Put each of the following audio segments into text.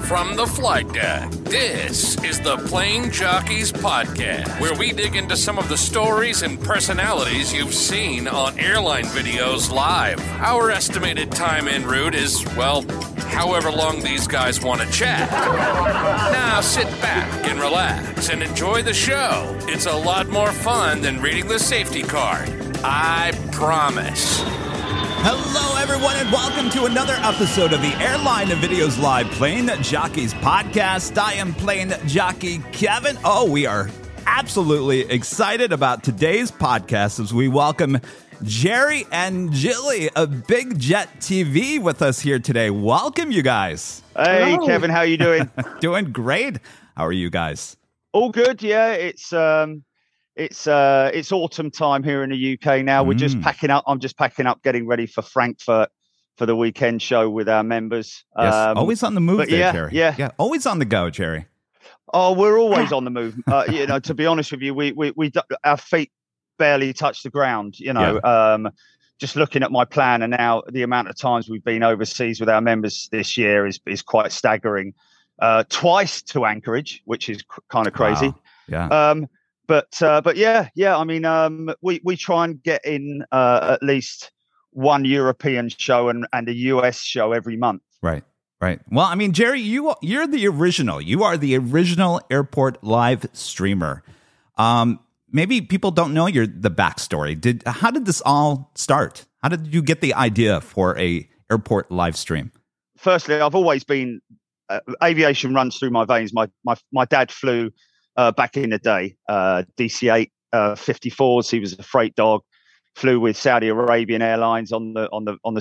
from the flight deck. This is the Plane Jockeys Podcast, where we dig into some of the stories and personalities you've seen on airline videos live. Our estimated time en route is, well, however long these guys want to chat. Now sit back and relax and enjoy the show. It's a lot more fun than reading the safety card. I promise. Hello, everyone, and welcome to another episode of the Airline Videos Live Plane Jockeys Podcast. I am Plane Jockey Kevin. Oh, we are absolutely excited about today's podcast as we welcome Jerry and Jilly of Big Jet TV with us here today. Welcome, you guys. Hey, hello. Kevin, how you doing? Doing great. How are you guys? All good, yeah. It's autumn time here in the UK now. We're just packing up. I'm just packing up, getting ready for Frankfurt for the weekend show with our members. Yes, always on the move there, Jerry. Yeah, always on the go, Jerry. Oh, we're always on the move. To be honest with you, we our feet barely touch the ground. Just looking at my plan, and now the amount of times we've been overseas with our members this year is quite staggering. Twice to Anchorage, which is kind of crazy. Wow. Yeah. But yeah. I mean, we try and get in at least one European show and a US show every month. Right. Well, I mean, Jerry, you're the original. You are the original airport live streamer. Maybe people don't know the backstory. How did this all start? How did you get the idea for a airport live stream? Firstly, I've always been aviation runs through my veins. My dad flew. Back in the day, DC-8 54s. He was a freight dog. Flew with Saudi Arabian Airlines on the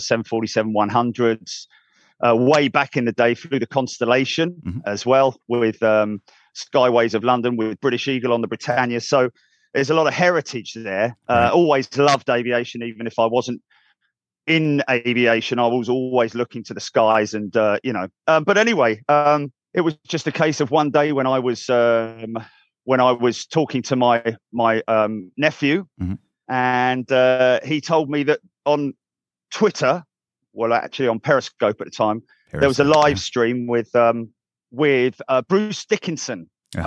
747-100s. Way back in the day, flew the Constellation as well with Skyways of London with British Eagle on the Britannia. So there's a lot of heritage there. Always loved aviation, even if I wasn't in aviation. I was always looking to the skies, and But anyway. It was just a case of one day when I was talking to my nephew, and he told me that on Twitter, well, actually on Periscope at the time, there was a live stream with Bruce Dickinson, is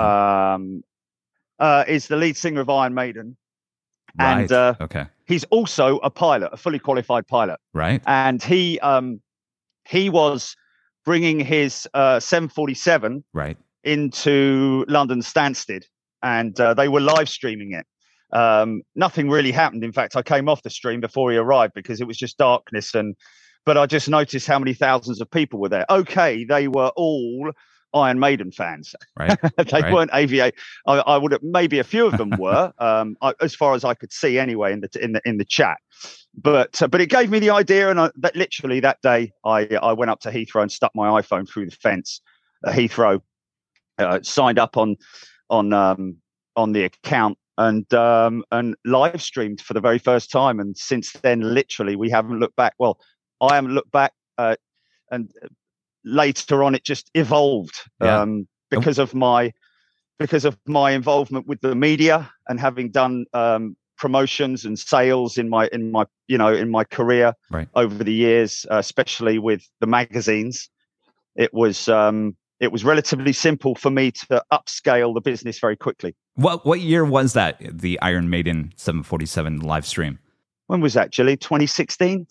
the lead singer of Iron Maiden, right. And he's also a pilot, a fully qualified pilot, right? And he was bringing his 747 into London Stansted, and they were live streaming it. Nothing really happened. In fact, I came off the stream before he arrived because it was just darkness. But I just noticed how many thousands of people were there. Okay, they were all Iron Maiden fans. Right. They weren't aviation. I would have, maybe a few of them were, as far as I could see anyway in the chat. But it gave me the idea, and literally that day I went up to Heathrow and stuck my iPhone through the fence at Heathrow, signed up on the account, and live streamed for the very first time. And since then, literally, we haven't looked back. Well, I haven't looked back, and later on it just evolved because of my involvement with the media and having done promotions and sales in my career over the years, especially with the magazines. It was relatively simple for me to upscale the business very quickly. What year was that, the Iron Maiden 747 live stream? When was that, Jilly? 2016?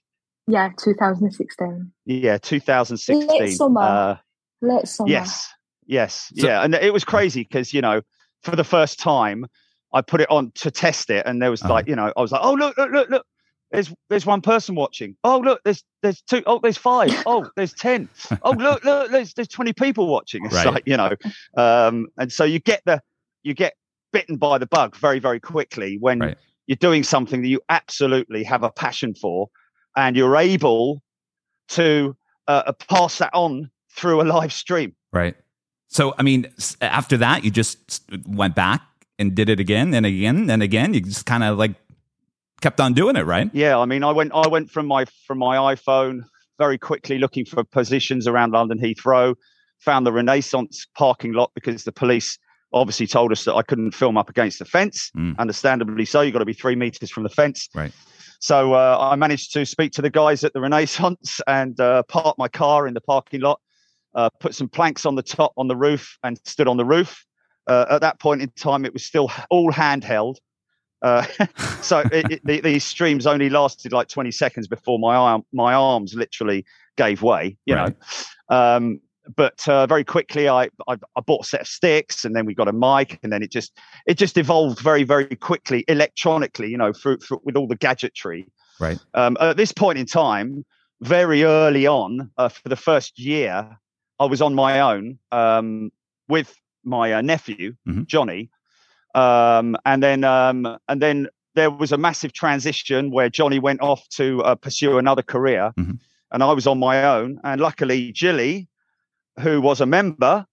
2016. Yeah, 2016. Late summer. Yes. Yeah. And it was crazy because, for the first time, I put it on to test it, and there was I was like, oh, look. There's one person watching. Oh, look, there's two. Oh, there's 5. Oh, there's 10. Oh, look, there's 20 people watching. It's like, and so you get bitten by the bug very, very quickly when you're doing something that you absolutely have a passion for, and you're able to pass that on through a live stream. Right. So, I mean, after that, you just went back and did it again and again and again. You just kind of kept on doing it, right? Yeah, I mean, I went from my iPhone very quickly looking for positions around London Heathrow, found the Renaissance parking lot because the police obviously told us that I couldn't film up against the fence. Understandably so, you've got to be 3 meters from the fence. Right. So I managed to speak to the guys at the Renaissance and park my car in the parking lot. put some planks on the top on the roof and stood on the roof. At that point in time, it was still all handheld. So these streams only lasted like 20 seconds before my arms literally gave way, you know. But very quickly, I bought a set of sticks, and then we got a mic, and then it just evolved very, very quickly electronically, you know, through with all the gadgetry. Right. At this point in time, very early on, for the first year, I was on my own with my nephew, Johnny, and then there was a massive transition where Johnny went off to pursue another career, and I was on my own. And luckily, Jilly, who was a member,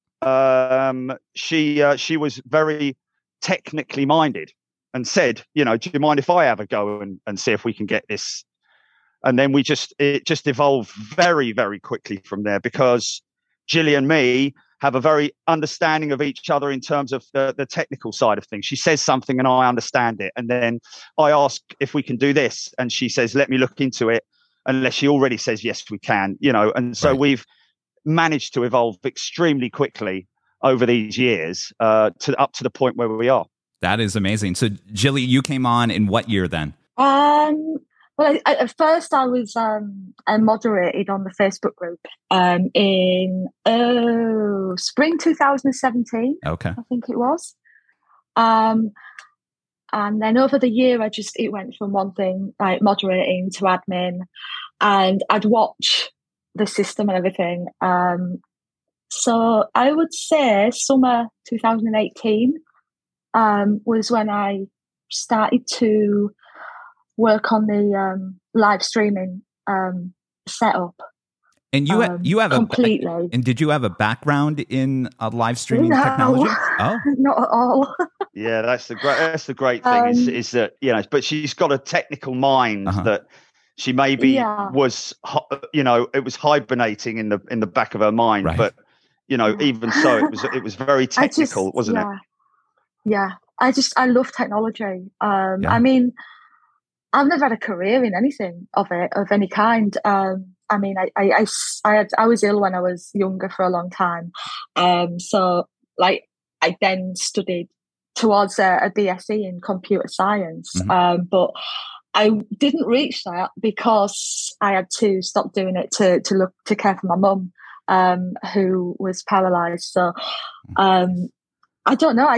she was very technically minded and said, you know, do you mind if I have a go and see if we can get this? And then it just evolved very, very quickly from there, because Jilly and me have a very understanding of each other in terms of the technical side of things. She says something and I understand it. And then I ask if we can do this. And she says, let me look into it. Unless she already says, yes, we can, you know. And so we've managed to evolve extremely quickly over these years up to the point where we are. That is amazing. So, Jilly, you came on in what year then? Well, at first I was I moderated on the Facebook group in spring 2017. Okay, I think it was. And then over the year, it went from one thing like moderating to admin, and I'd watch the system and everything. So I would say summer 2018 was when I started to work on the live streaming setup. And you have completely. And did you have a background in live streaming technology? Oh, not at all. Yeah, that's the great thing is that, you know, but she's got a technical mind that she maybe was, you know, it was hibernating in the back of her mind, but you know, even so, it was very technical, wasn't it? Yeah, I love technology. I mean, I've never had a career in anything of any kind. I mean, I was ill when I was younger for a long time. So like I then studied towards a BSc in computer science. But I didn't reach that because I had to stop doing it to care for my mum, who was paralyzed. So I don't know.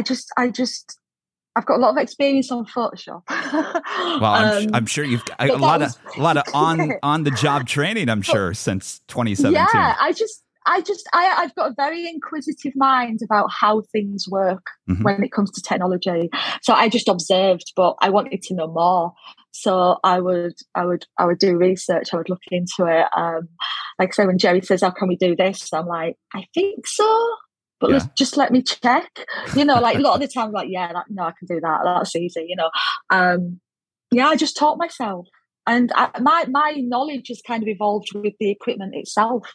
I've got a lot of experience on Photoshop. Well, I'm sure you've got a lot of on the job training. I'm sure since 2017. Yeah, I've got a very inquisitive mind about how things work when it comes to technology. So I just observed, but I wanted to know more. So I would do research. I would look into it. Like I say, when Jerry says, "How can we do this?" I'm like, "I think so." But just let me check, you know, like a lot of the time, like, no, I can do that. That's easy, you know. I just taught myself. And my knowledge has kind of evolved with the equipment itself,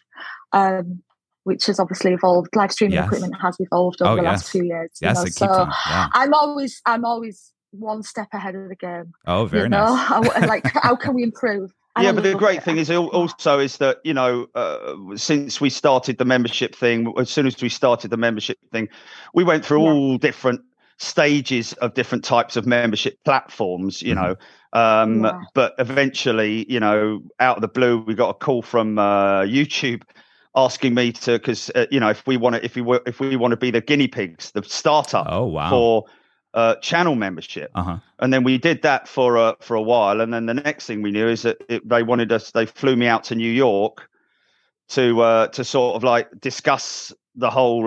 which has obviously evolved. Live streaming equipment has evolved over the last few years. Yes, you know? It keeps on. Yeah. I'm always one step ahead of the game. Oh, very nice. Like, how can we improve? Yeah, but the great thing is also is that, you know, since we started the membership thing, as soon as we started the membership thing, we went through all different stages of different types of membership platforms, you know. But eventually, you know, out of the blue, we got a call from YouTube asking me to, because you know, if we want to be the guinea pigs, the startup for channel membership. And then we did that for a while, and then the next thing we knew is that they flew me out to New York to sort of like discuss the whole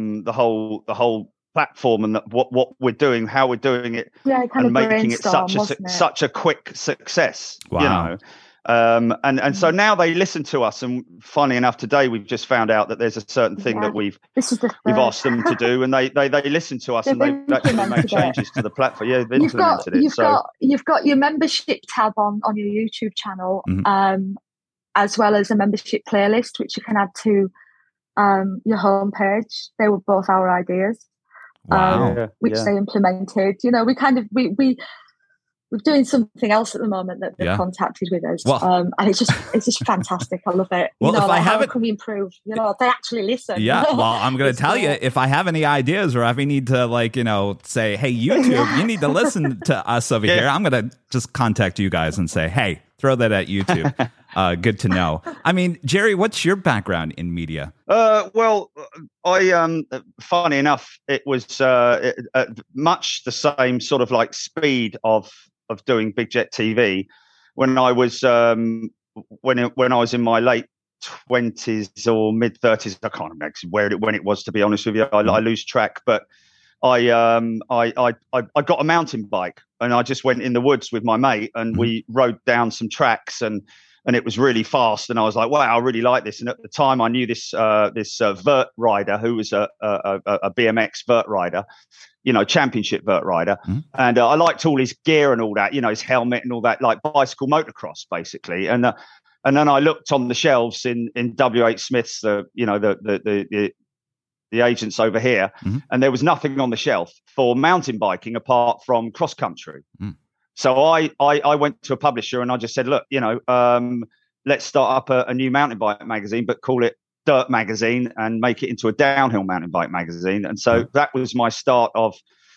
platform and what we're doing, how we're doing it, and making it such a quick success. Wow. You know. And so now they listen to us, and funny enough, today we've just found out that there's a certain thing that we've asked them to do, and they listen to us, and they've actually made changes to the platform. Yeah, they've implemented it. You've got your membership tab on your YouTube channel, as well as a membership playlist, which you can add to your homepage. They were both our ideas, which they implemented. You know, we we're doing something else at the moment that they've contacted with us. Well, and it's just fantastic. I love it. Well, if I how can we improve? They actually listen. Yeah. Well, I'm going to tell you, if I have any ideas or if I need to say, hey, YouTube, you need to listen to us over here, I'm going to just contact you guys and say, hey, throw that at YouTube. Good to know. I mean, Jerry, what's your background in media? Well, I funny enough, it was much the same sort of like speed of doing Big Jet TV when I was when I was in my late 20s or mid 30s. I can't remember when it was, to be honest with you. I lose track, but I got a mountain bike and I just went in the woods with my mate and we rode down some tracks and it was really fast. And I was like, wow, I really like this. And at the time I knew this vert rider who was a BMX vert rider, championship vert rider. And I liked all his gear and all that, his helmet and all that, like bicycle motocross basically. And then I looked on the shelves in WH Smith's, the agents over here, and there was nothing on the shelf for mountain biking apart from cross country. So I went to a publisher and I just said, look, let's start up a new mountain bike magazine, but call it Dirt Magazine and make it into a downhill mountain bike magazine. And so that was my start of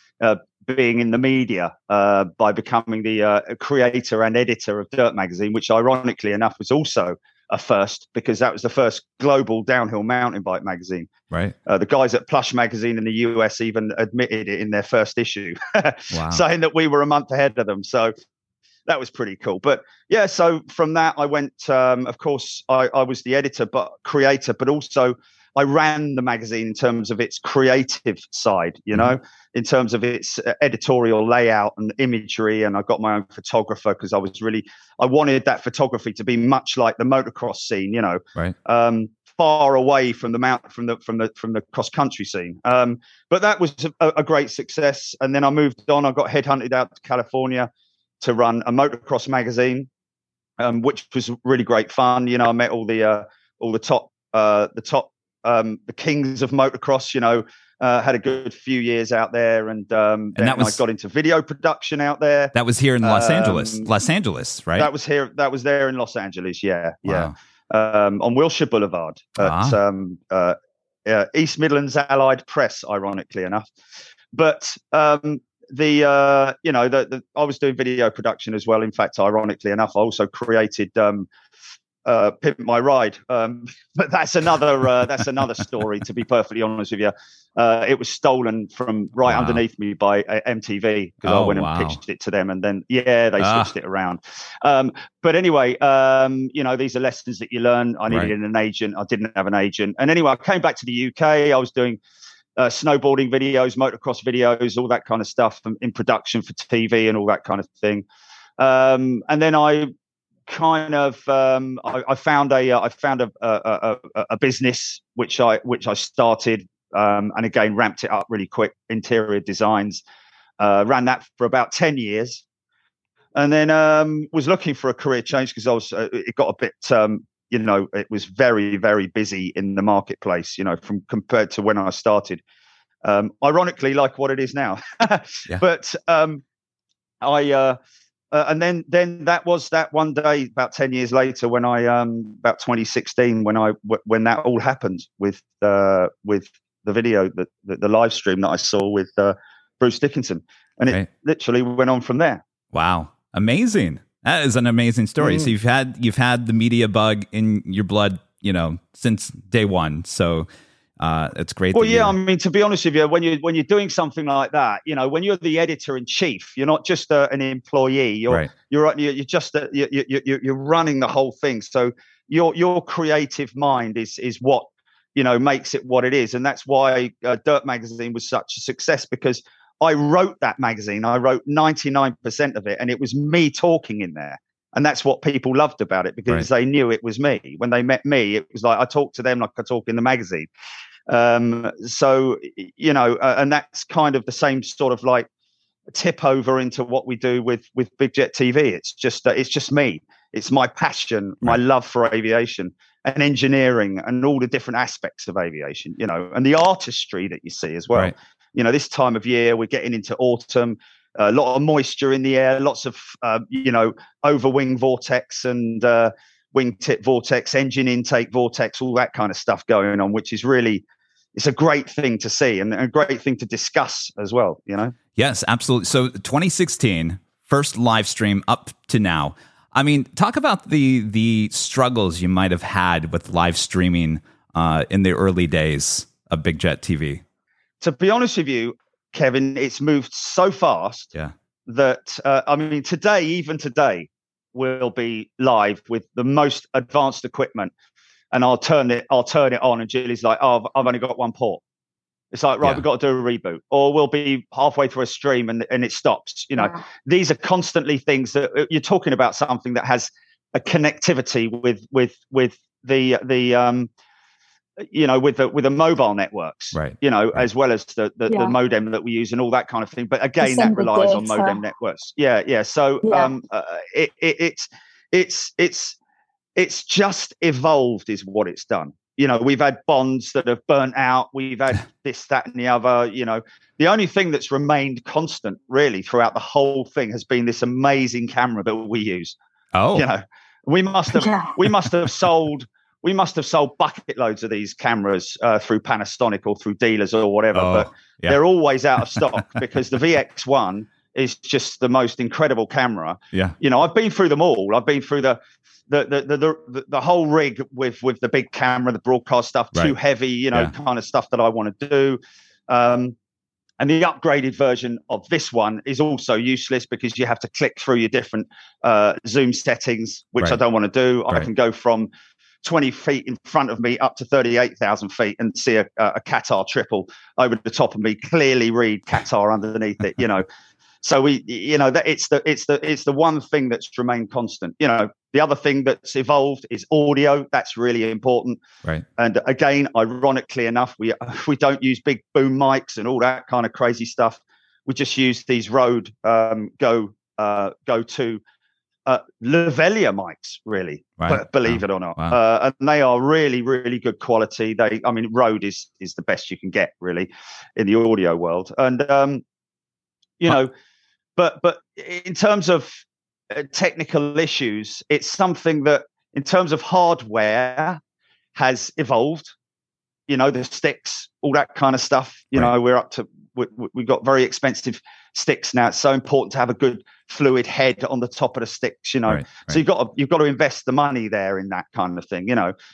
being in the media by becoming the creator and editor of Dirt Magazine, which ironically enough was also a first because that was the first global downhill mountain bike magazine. Right. The guys at Plush Magazine in the US even admitted it in their first issue, saying that we were a month ahead of them. So that was pretty cool. But yeah, so from that I went, of course, I was the editor, but creator, but also I ran the magazine in terms of its creative side, in terms of its editorial layout and imagery. And I got my own photographer because I wanted that photography to be much like the motocross scene, right. Far away from the cross country scene. But that was a great success. And then I moved on. I got headhunted out to California to run a motocross magazine, which was really great fun. I met all the top the kings of motocross, had a good few years out there. And then I got into video production out there. That was here in Los Angeles, right? That was there in Los Angeles. Yeah. Wow. Yeah. On Wilshire Boulevard at East Midlands Allied Press, ironically enough. But I was doing video production as well. In fact, ironically enough, I also created Pimp My Ride, but that's another story. To be perfectly honest with you, it was stolen from underneath me by MTV because I went and pitched it to them, and then they switched it around. But anyway, these are lessons that you learn. I needed an agent. I didn't have an agent, and anyway, I came back to the UK. I was doing snowboarding videos, motocross videos, all that kind of stuff in production for TV and all that kind of thing. And then I kind of I found a business which I started and again ramped it up really quick, interior designs, ran that for about 10 years, and then was looking for a career change because it got a bit it was very, very busy in the marketplace, from compared to when I started, ironically like what it is now. But and then that was that one day about 10 years later when I about 2016 when that all happened with the video, the live stream that I saw with Bruce Dickinson, and it literally went on from there. Wow, amazing! That is an amazing story. So you've had the media bug in your blood, since day one. So it's great. Well, I mean, to be honest with you, when you're doing something like that, when you're the editor in chief, you're not just an employee. You're running the whole thing. So your creative mind is what makes it what it is, and that's why Dirt Magazine was such a success, because I wrote that magazine. I wrote 99% of it, and it was me talking in there. And that's what people loved about it, because they knew it was me. When they met me, it was like I talked to them like I talk in the magazine. So, and that's kind of the same sort of like tip over into what we do with Big Jet TV. It's just me. It's my passion, my love for aviation and engineering and all the different aspects of aviation, and the artistry that you see as well. Right. This time of year, we're getting into autumn. a lot of moisture in the air, lots of overwing vortex and wingtip vortex, engine intake vortex, all that kind of stuff going on, which is really, it's a great thing to see and a great thing to discuss as well, Yes, absolutely. So 2016, first live stream up to now. I mean, talk about the struggles you might have had with live streaming in the early days of Big Jet TV. To be honest with you, Kevin, it's moved so fast that, even today, we'll be live with the most advanced equipment, and I'll turn it on, and Julie's like, "Oh, I've only got one port." It's like, right, we've got to do a reboot, or we'll be halfway through a stream and it stops. These are constantly things that you're talking about, something that has a connectivity with the with the mobile networks, right? As well as the modem that we use and all that kind of thing. But again, that relies on modem networks. Yeah. So it's just evolved, is what it's done. We've had bonds that have burnt out. We've had this, that, and the other. The only thing that's remained constant, really, throughout the whole thing has been this amazing camera that we use. Oh, we must have sold bucket loads of these cameras through Panasonic or through dealers or whatever, but they're always out of stock because the VX1 is just the most incredible camera. Yeah, I've been through them all. I've been through the whole rig with the big camera, the broadcast stuff, too heavy, kind of stuff that I want to do. And the upgraded version of this one is also useless because you have to click through your different zoom settings, which I don't want to do. I can go from 20 feet in front of me up to 38,000 feet and see a Qatar triple over the top of me, clearly read Qatar underneath it, So that it's the one thing that's remained constant. The other thing that's evolved is audio. That's really important. Right. And again, ironically enough, we don't use big boom mics and all that kind of crazy stuff. We just use these Rode Go to lavalier mics, really. Right. Believe it or not, and they are really, really good quality. Rode is the best you can get, really, in the audio world. And But in terms of technical issues, it's something that, in terms of hardware, has evolved. The sticks, all that kind of stuff. We're up to we've got very expensive sticks now. It's so important to have a good fluid head on the top of the sticks. So you've got to invest the money there in that kind of thing.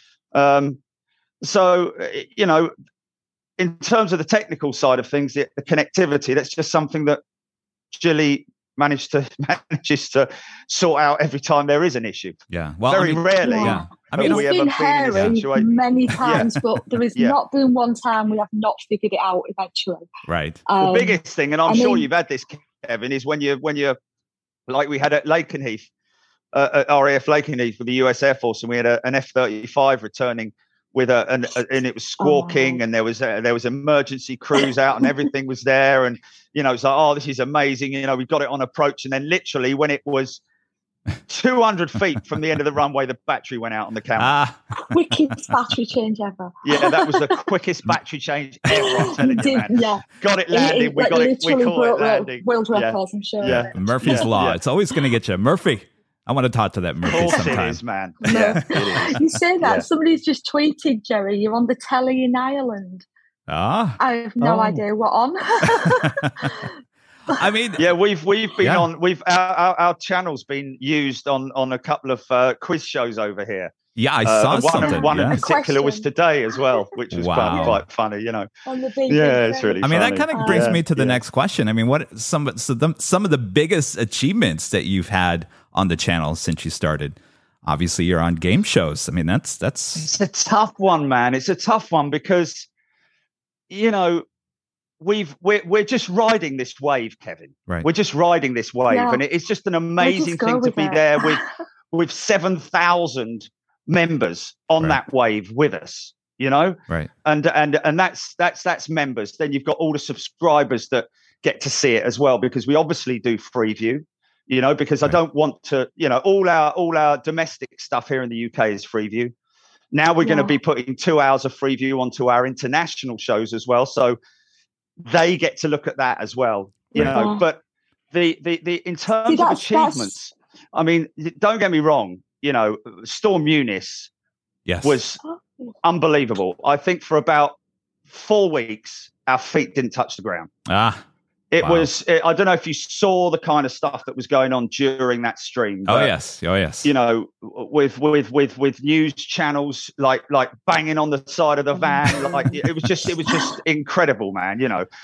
In terms of the technical side of things, the connectivity, that's just something that Jilly manages to sort out every time there is an issue. Yeah, well, very rarely. Yeah. It's been hairy many times, but there has not been one time we have not figured it out eventually. Right. The biggest thing, and I'm sure you've had this, Kevin, is when you're like we had at Lakenheath, RAF Lakenheath with the US Air Force, and we had an F-35 returning with and it was squawking, and there was emergency crews out, and everything was there, and it's like, this is amazing, we got it on approach, and then literally when it was 200 feet from the end of the runway, the battery went out on the camera. Quickest battery change ever. Yeah, that was the quickest battery change ever. I'm telling you, man. Yeah. Got it landing. We call it landing. World records, I'm sure. Yeah. Murphy's Law. It's always going to get you, Murphy. I want to talk to that Murphy sometime. It is, man. Yeah, it is. You say that. Yeah. Somebody's just tweeted, Jerry, you're on the telly in Ireland. I have no idea what on. We've been on. Our channel's been used on a couple of quiz shows over here. Yeah, I saw something. One in particular was today as well, which was quite funny. On the big it's really. That kind of brings me to the next question. What some of the biggest achievements that you've had on the channel since you started? Obviously, you're on game shows. That's. It's a tough one, man. It's a tough one because, we're just riding this wave, Kevin. Right. We're just riding this wave, and it's just an amazing thing to be there with 7,000 members on that wave with us. Right. And that's members. Then you've got all the subscribers that get to see it as well, because we obviously do Freeview. Because I don't want to, all our domestic stuff here in the UK is Freeview. Now we're going to be putting 2 hours of Freeview onto our international shows as well. So they get to look at that as well, But the in terms of achievements, I mean, don't get me wrong. You know, Storm Eunice was unbelievable. I think for about 4 weeks, our feet didn't touch the ground. It was. I don't know if you saw the kind of stuff that was going on during that stream. But, oh yes. You know, with news channels like banging on the side of the van, like it was just incredible, man. You know,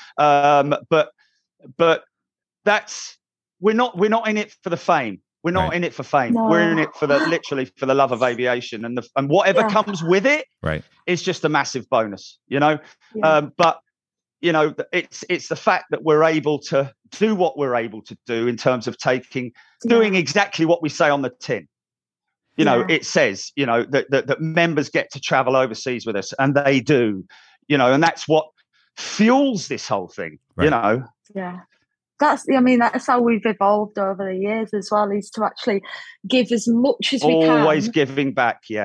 but that's we're not in it for the fame. We're not in it for fame. No. We're in it for literally for the love of aviation, and whatever comes with it. Right, is just a massive bonus. You know, but. You know, it's the fact that we're able to do what we're able to do in terms of doing exactly what we say on the tin. You know, it says, you know, that members get to travel overseas with us, and they do, you know, and that's what fuels this whole thing, you know. Yeah. That's how we've evolved over the years as well, is to actually give as much as we can. Always giving back, Yeah.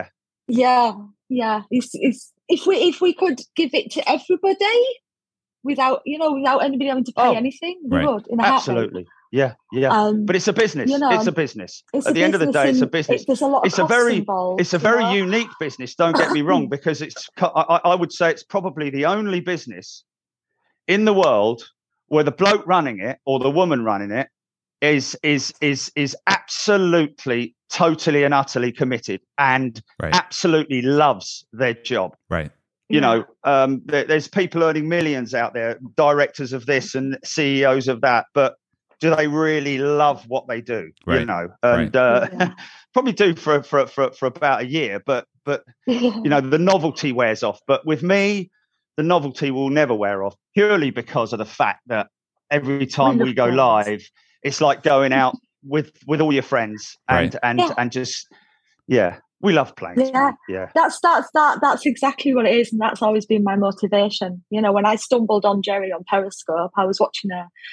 It's, if we could give it to everybody, without anybody having to pay anything, we would. Absolutely, yeah. But it's a business. You know, it's a business. At the end of the day, it's a business. There's a lot of costs involved. It's a very unique business. Don't get me wrong, because I would say it's probably the only business in the world where the bloke running it or the woman running it is absolutely, totally, and utterly committed and absolutely loves their job. Right. You know, there's people earning millions out there, directors of this and CEOs of that, but do they really love what they do? Right. You know, and probably do for about a year, but you know, the novelty wears off. But with me, the novelty will never wear off, purely because of the fact that every time we go live, it's like going out with all your friends and just we love planes. Yeah. That's exactly what it is, and that's always been my motivation. You know, when I stumbled on Jerry on Periscope, I was watching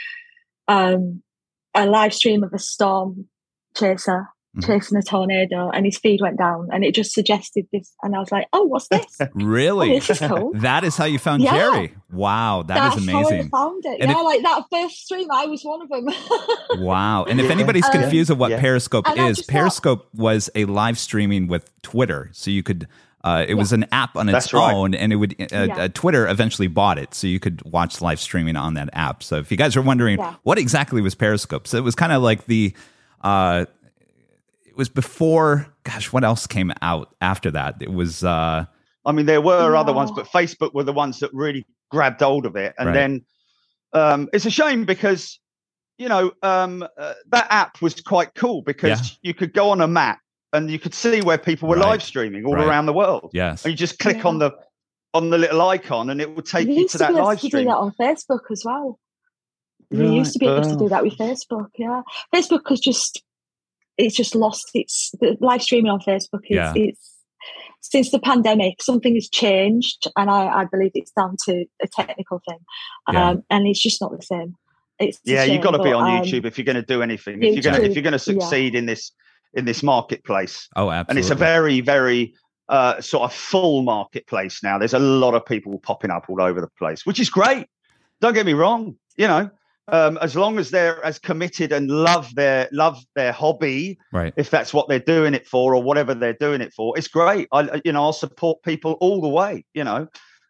a live stream of a storm chaser chasing a tornado, and his feed went down, and it just suggested this, and I was like, "Oh, what's this? Really? Oh, this is cool." That is how you found Jerry. Wow, that's amazing. That's how I found it. And like that first stream, I was one of them. Wow! And if anybody's confused of what Periscope is, Periscope was a live streaming with Twitter, so you could. It was an app on its own, and it would Twitter eventually bought it, so you could watch live streaming on that app. So if you guys are wondering what exactly was Periscope, so it was kind of like the. It was before, gosh, what else came out after that? It was... I mean, there were other ones, but Facebook were the ones that really grabbed hold of it. And then it's a shame because, you know, that app was quite cool because you could go on a map and you could see where people were live streaming all around the world. Yes. And you just click on the little icon and it would take you to that live stream. You used to do that on Facebook as well. You used to be able to do that with Facebook, Facebook has it's just lost the live streaming on Facebook. It's since the pandemic, something has changed, and I believe it's down to a technical thing, and it's just not the same. You've got to be on YouTube if you're going to do anything. If you're going to succeed in this marketplace. Oh, absolutely. And it's a very, very sort of full marketplace now. There's a lot of people popping up all over the place, which is great. Don't get me wrong. You know. As long as they're as committed and love their hobby, if that's what they're doing it for or whatever they're doing it for, it's great. I'll support people all the way. You know,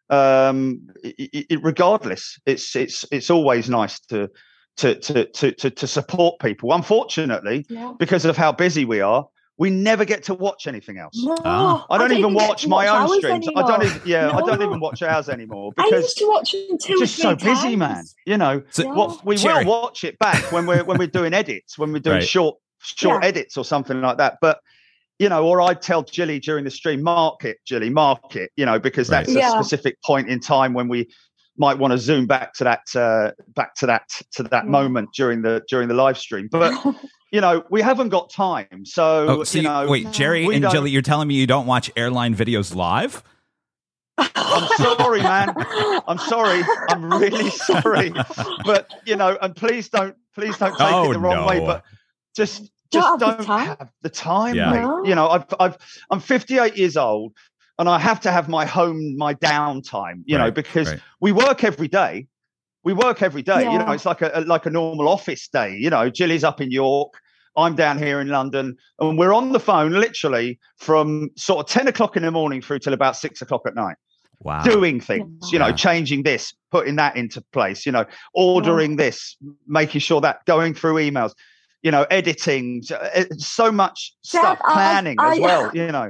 regardless, it's always nice to support people. Unfortunately, because of how busy we are, we never get to watch anything else. No, I don't even watch my own streams. I don't even watch ours anymore because I used to watch them too. It's just so busy, man. You know, we will watch it back when we're doing edits, when we're doing short edits or something like that. But you know, or I'd tell Jilly during the stream, mark it, you know, because that's a specific point in time when we might want to zoom back to that moment during the live stream, but. You know, we haven't got time. So, wait, Jerry and Jilly, you're telling me you don't watch airline videos live? I'm sorry, man. I'm sorry. I'm really sorry. But, you know, and please don't take it the wrong way, but just don't have the time, mate. You know, I'm 58 years old and I have to have my downtime, you know, because we work every day. we work every day. You know, it's like a normal office day. You know, Jilly's up in York, I'm down here in London, and we're on the phone literally from sort of 10 o'clock in the morning through till about 6 o'clock at night. Wow. Doing things, you know, changing this, putting that into place, you know, ordering this, making sure that, going through emails, you know, editing, so much stuff, planning as well, you know.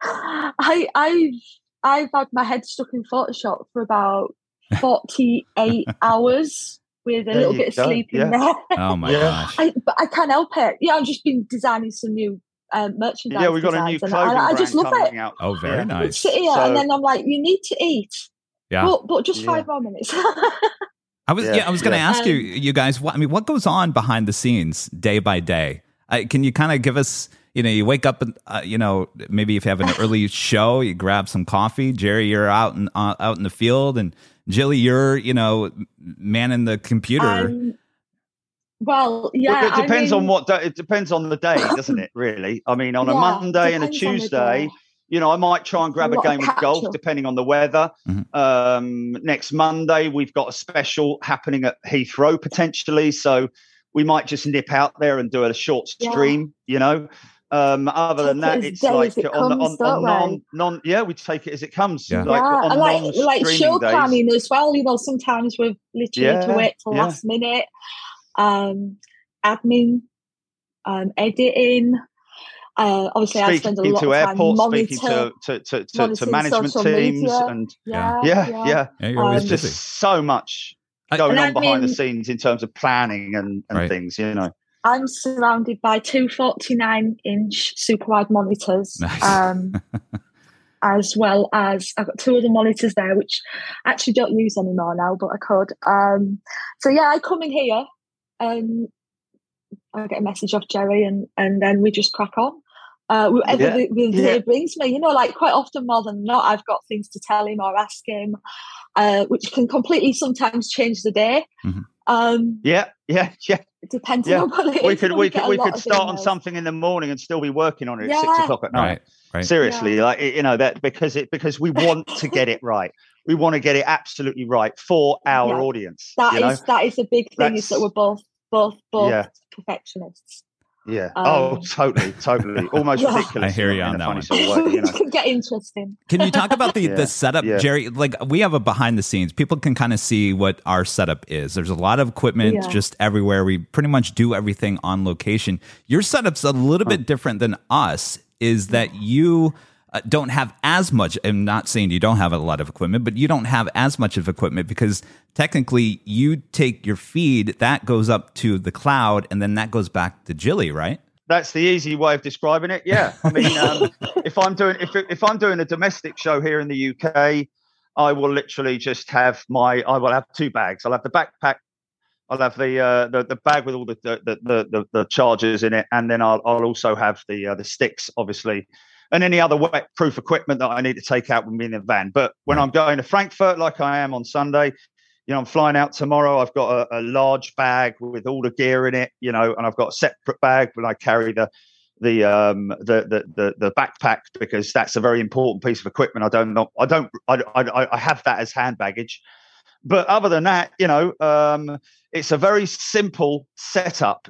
I've had my head stuck in Photoshop for about 48 hours with a little bit of sleep in there. Oh my gosh. But I can't help it. Yeah, I've just been designing some new merchandise. Yeah, we've got a new clothing brand just love coming it. out. Oh, very nice. Sit here, and then I'm like, you need to eat. Yeah. But just 5 more minutes. I was going to ask you guys, what goes on behind the scenes day by day? Can you kind of give us, you know, you wake up, you know, maybe if you have an early show, you grab some coffee. Jerry, you're out in the field, and Jilly, you're, you know, manning the computer. Well, yeah. It depends on what day. It depends on the day, doesn't it? Really. I mean, on a Monday and a Tuesday, you know, I might try and grab a game of golf, depending on the weather. Mm-hmm. Next Monday, we've got a special happening at Heathrow potentially, so we might just nip out there and do a short stream. You know. Other than that, it's like we take it as it comes. Yeah. Like show planning as well. You know, sometimes we've literally to wait till last minute. Admin, editing. Obviously, I spend a lot of time speaking to management teams, and there's just so much going on behind the scenes in terms of planning and things. You know. I'm surrounded by 2 49-inch super wide monitors, as well as I've got 2 other monitors there, which I actually don't use anymore now, but I could. So I come in here and I get a message off Jerry, and then we just crack on. Whatever the day brings me, you know, like quite often more than not, I've got things to tell him or ask him, which can completely sometimes change the day. Mm-hmm. Depends on what it is. We could start on something in the morning and still be working on it at 6 o'clock at night. Right. Seriously, like, you know, that because we want to get it right. We want to get it absolutely right for our audience. That is a big thing. Is that we're both perfectionists. Yeah. Totally. Almost ridiculous. I hear you on that one. Sort of way, you know. It can get interesting. Can you talk about the setup, Jerry? Like, we have a behind the scenes. People can kind of see what our setup is. There's a lot of equipment just everywhere. We pretty much do everything on location. Your setup's a little bit different than us. Is that you don't have as much? I'm not saying you don't have a lot of equipment, but you don't have as much of equipment because technically you take your feed, that goes up to the cloud, and then that goes back to Jilly, right? That's the easy way of describing it. Yeah, I mean, if I'm doing a domestic show here in the UK, I will literally just have I will have 2 bags. I'll have the backpack. I'll have the bag with all the chargers in it, and then I'll also have the sticks, obviously, and any other wet-proof equipment that I need to take out with me in the van. But when I'm going to Frankfurt, like I am on Sunday, you know, I'm flying out tomorrow. I've got a large bag with all the gear in it, you know, and I've got a separate bag when I carry the backpack, because that's a very important piece of equipment. I have that as hand baggage. But other than that, you know, it's a very simple setup.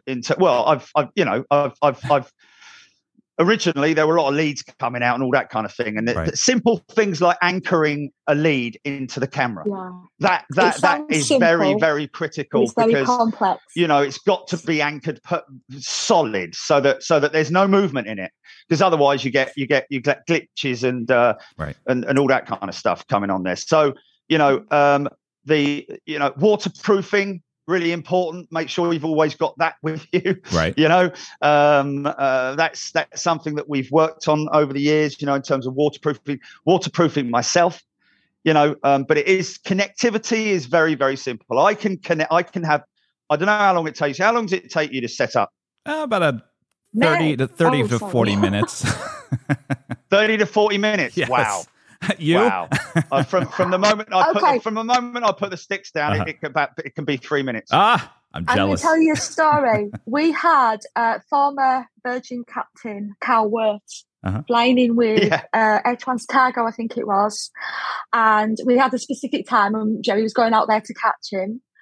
I've originally there were a lot of leads coming out and all that kind of thing, and the simple things like anchoring a lead into the camera. Yeah. That is simple. Very, very critical. It's very complex. You know, it's got to be anchored solid so that there's no movement in it, because otherwise you get glitches and all that kind of stuff coming on there. So, you know, waterproofing, really important. Make sure you've always got that with you. Right. You know, that's something that we've worked on over the years, you know, in terms of waterproofing myself, you know, but connectivity is very, very simple. I can have, I don't know how long it takes. How long does it take you to set up? About 30 to 40 minutes. 30 to 40 minutes. Yes. Wow. Wow! From the moment I put the sticks down, it can be 3 minutes. I'm jealous. I'm going to tell you a story. We had former Virgin captain Carl Wirtz flying in with Air France Cargo, I think it was, and we had a specific time, and Jerry was going out there to catch him.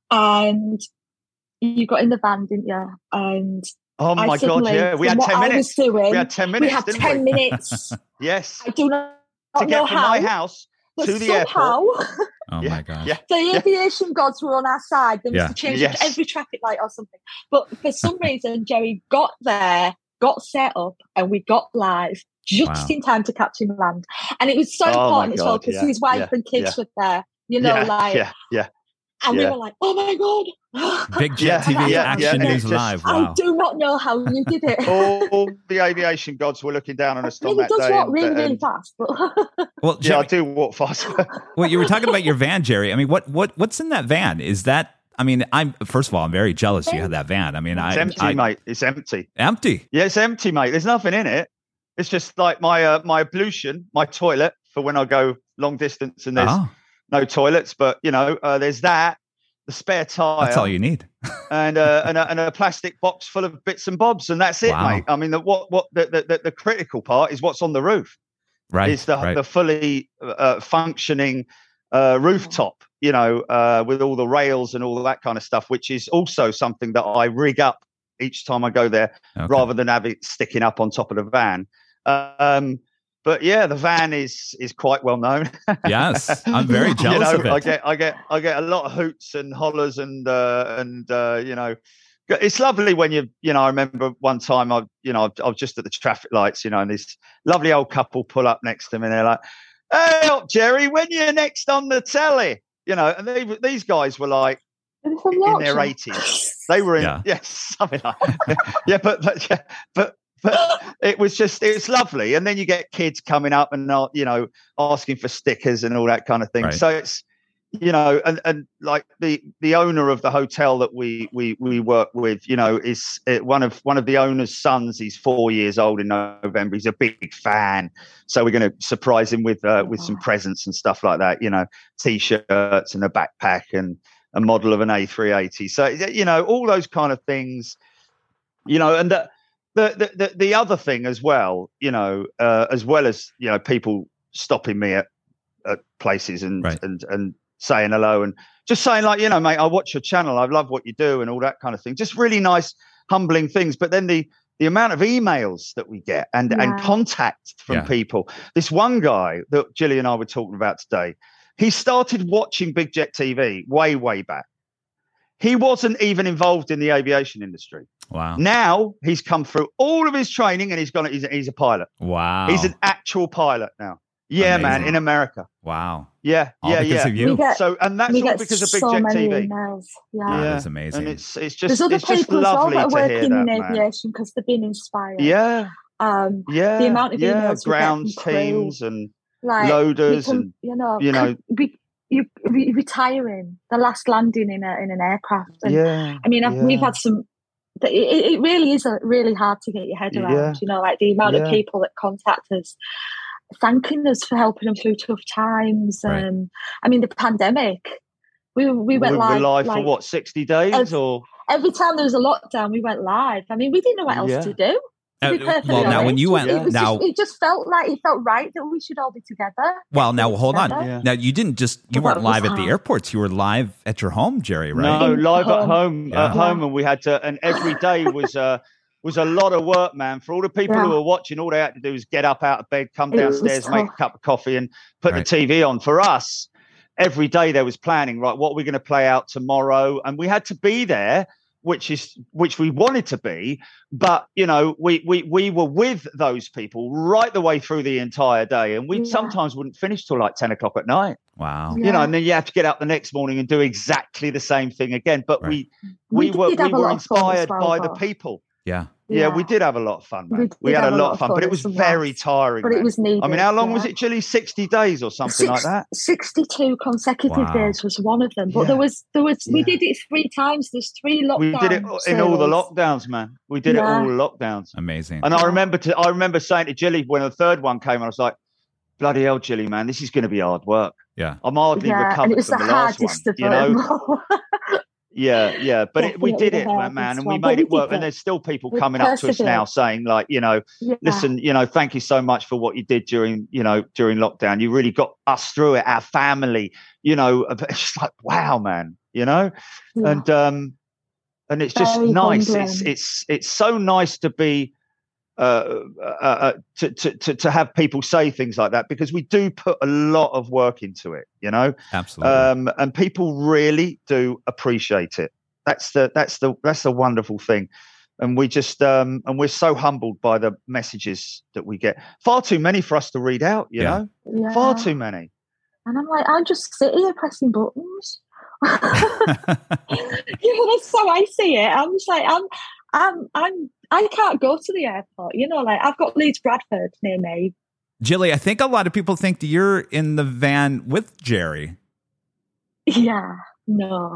and you got in the van, didn't you? And oh my God, yeah. We had 10 minutes. We had 10 minutes. We had 10 minutes. Yes. I do not to get know from how, my house to the airport. Oh my gosh. Yeah. The aviation gods were on our side. They must have changed Yes. every traffic light or something. But for some reason, Jerry got there, got set up, and we got live just in time to catch him land. And it was so important as well because his wife and kids were there. You know, and we were like, oh my God. Big Jet TV Action News Live. Wow. I do not know how you did it. All the aviation gods were looking down on us on that day. He does walk really fast. But well, Jerry, I do walk fast. Well, you were talking about your van, Jerry. I mean, what's in that van? Is that, I mean, first of all, I'm very jealous you had that van. I mean, it's empty, mate. It's empty. Empty? Yeah, it's empty, mate. There's nothing in it. It's just like my ablution, my toilet for when I go long distance and there's no toilets, but there's that, the spare tire. That's all you need. and a plastic box full of bits and bobs, and that's it, mate. I mean, the critical part is what's on the roof. Right. It's the fully functioning rooftop, with all the rails and all that kind of stuff, which is also something that I rig up each time I go there, rather than have it sticking up on top of the van. But yeah, the van is quite well known. Yes, I'm very jealous of it. I get a lot of hoots and hollers and it's lovely when I remember one time I was just at the traffic lights, and this lovely old couple pull up next to me and they're like, "Hey up, Jerry, when you're next on the telly?" And these guys were like in their 80s. They were in something like that. But it's lovely. And then you get kids coming up and asking for stickers and all that kind of thing. Right. So it's and like the owner of the hotel that we work with, is one of the owner's sons. He's 4 years old in November. He's a big fan, so we're going to surprise him with some presents and stuff like that. T-shirts and a backpack and a model of an A380. So all those kind of things. And the other thing as well, as well as people stopping me at places and saying hello and just saying like, mate, I watch your channel, I love what you do and all that kind of thing. Just really nice, humbling things. But then the amount of emails that we get and contact from people. This one guy that Gilly and I were talking about today, he started watching Big Jet TV way back. He wasn't even involved in the aviation industry. Wow. Now he's come through all of his training and he's a pilot. Wow. He's an actual pilot now. Yeah, amazing. Man, in America. Wow. Yeah. All because of you. And that's all because of Big Jet TV. Emails. That's amazing. And it's just there's other people lovely that are working in that, aviation because they've been inspired. Yeah. The amount of emails grounds teams and loaders and you retiring, the last landing in an aircraft. And, I mean, we've had some. It really is really hard to get your head around. Like the amount of people that contact us, thanking us for helping them through tough times. Right. I mean, the pandemic. We went live for what, 60 days or every time there was a lockdown, we went live. I mean, we didn't know what else to do. Well, now when you went, it just felt right that we should all be together. Well, now hold on. Yeah. Now you weren't live at the airports. You were live at your home, Jerry, right? No, live at home, and we had to. And every day was a lot of work, man. For all the people who were watching, all they had to do was get up out of bed, come downstairs, make a cup of coffee, and put the TV on. For us, every day there was planning. Right, what we're going to play out tomorrow, and we had to be there. Which we wanted to be, but we were with those people right the way through the entire day, and we sometimes wouldn't finish till like 10 o'clock at night. Wow. And then you have to get up the next morning and do exactly the same thing again. But we were inspired by the people. Yeah, we did have a lot of fun, man. We had a lot of fun, but it was very tiring. But it was needed. I mean, how long was it, Gilly? 60 days or something like that? 62 consecutive days was one of them. But there was. We did it 3 times. There's 3 lockdowns. We did it in all the lockdowns, man. We did it all the lockdowns. Amazing. And I remember saying to Gilly when the third one came, I was like, bloody hell, Gilly, man, this is going to be hard work. Yeah. I'm hardly recovered from the last one. Yeah, but we did it, man, and we made it work. And there's still people coming up to us now saying, like, listen, thank you so much for what you did during lockdown. You really got us through it, our family. It's like, wow, man. you know, and it's just Very nice. humbling. It's so nice to be to have people say things like that, because we do put a lot of work into it, you know. Absolutely. And people really do appreciate it. That's the wonderful thing. And we just and we're so humbled by the messages that we get. Far too many for us to read out, you know. Yeah. Far too many. And I'm like, I just sit here pressing buttons. You know, that's how I see it. I'm just like, I can't go to the airport. You know, like I've got Leeds Bradford near me. Jilly, I think a lot of people think that you're in the van with Jerry. Yeah, no.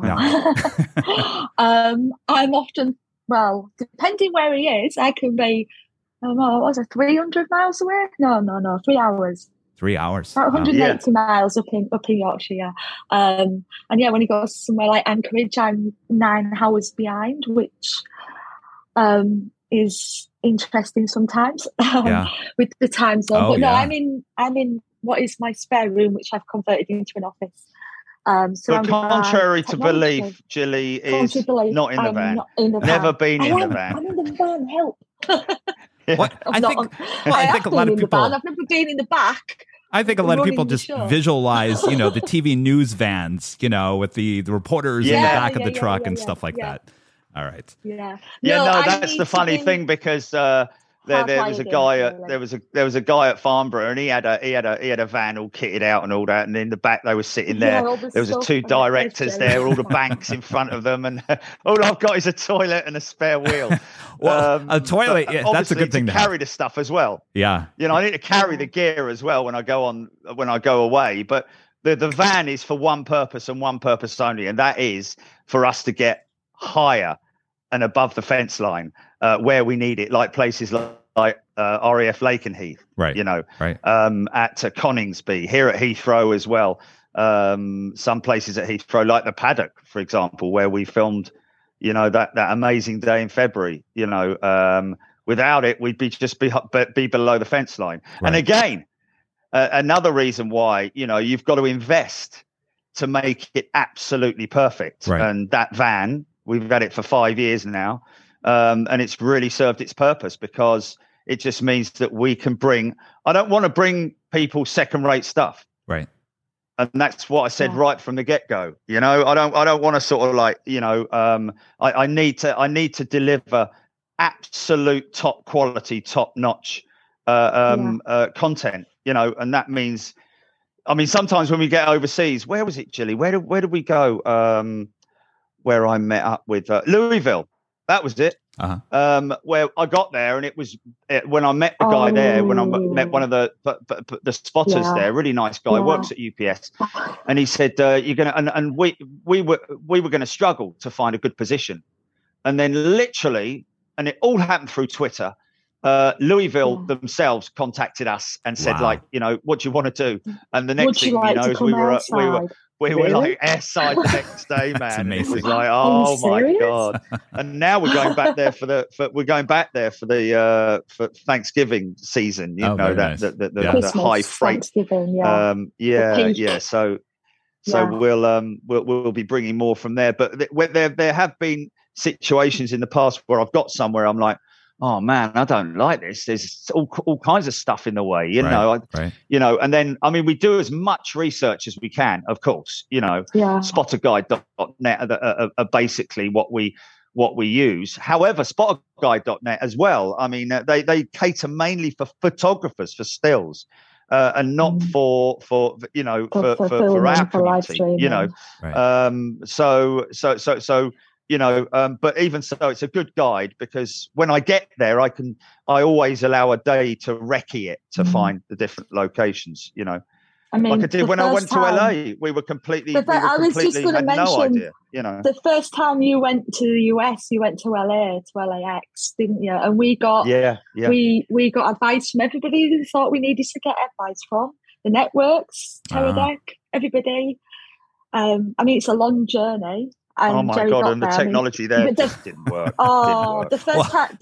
I'm often, well, depending where he is, I can be, I don't know, what was it, 300 miles away? No, 3 hours. 3 hours. About 180 miles up in Yorkshire, yeah. And yeah, when he goes somewhere like Anchorage, I'm 9 hours behind, which is interesting sometimes with the time zone. But no, I'm in what is my spare room, which I've converted into an office. But contrary to belief, Jilly is not in the van. Never been in the van. I'm in the van. Help. I think a lot of people. I've never been in the back. I think a lot of people just visualize, you know, the TV news vans, you know, with the reporters in the back of the truck and stuff like that. All right. Yeah. No, that's the funny thing, because there was a guy at Farnborough, and he had a van all kitted out and all that, and in the back they were sitting there. There was 2 directors there, all the banks in front of them, and all I've got is a toilet and a spare wheel. Well, a toilet, that's a good thing to carry the stuff as well. Yeah, you know, I need to carry the gear as well when I go away. But the van is for one purpose and one purpose only, and that is for us to get higher and above the fence line where we need it, like places like RAF Lakenheath, right? You know, right. At Coningsby, here at Heathrow as well. Some places at Heathrow, like the Paddock, for example, where we filmed, you know, that amazing day in February. You know, without it, we'd be below the fence line. Right. And again, another reason why, you know, you've got to invest to make it absolutely perfect. Right. And that van, we've had it for 5 years now, and it's really served its purpose, because it just means that we can I don't want to bring people second-rate stuff. Right. And that's what I said right from the get-go. You know, I don't want to sort of like, you know, I need to deliver absolute top quality, top-notch content, you know, and that means, I mean, sometimes when we get overseas, where was it, Jilly? Where did we go? Where I met up with Louisville. That was it. Uh-huh. Where I got there, and it was when I met the guy there, when I met one of the spotters there, really nice guy, works at UPS, and he said, "You're gonna," and we were going to struggle to find a good position, and then literally, and it all happened through Twitter. Louisville themselves contacted us and said, like, you know, what do you want to do? And the next thing you know is we were like airside the next day, man. It was like, oh my God. And now we're going back there for Thanksgiving season, you know, that nice. the high freight. So we'll be bringing more from there. But there have been situations in the past where I've got somewhere I'm like, oh man, I don't like this. There's all kinds of stuff in the way, you know. You know, and then I mean, we do as much research as we can, of course. You know, spotterguide.net are basically what we use. However, spotterguide.net as well. I mean, they cater mainly for photographers for stills, and not for our community. You know, so. You know, but even so, it's a good guide, because when I get there, I always allow a day to recce it to find the different locations. You know, I mean, like I did when I went to LA. We were completely. I was just going to mention, no idea, you know, the first time you went to the US, you went to LA, to LAX, didn't you? And we got we got advice from everybody who thought we needed to get advice from, the networks, Teradek, everybody. I mean, it's a long journey. And oh my Jerry God! And the technology there just didn't work. The first time,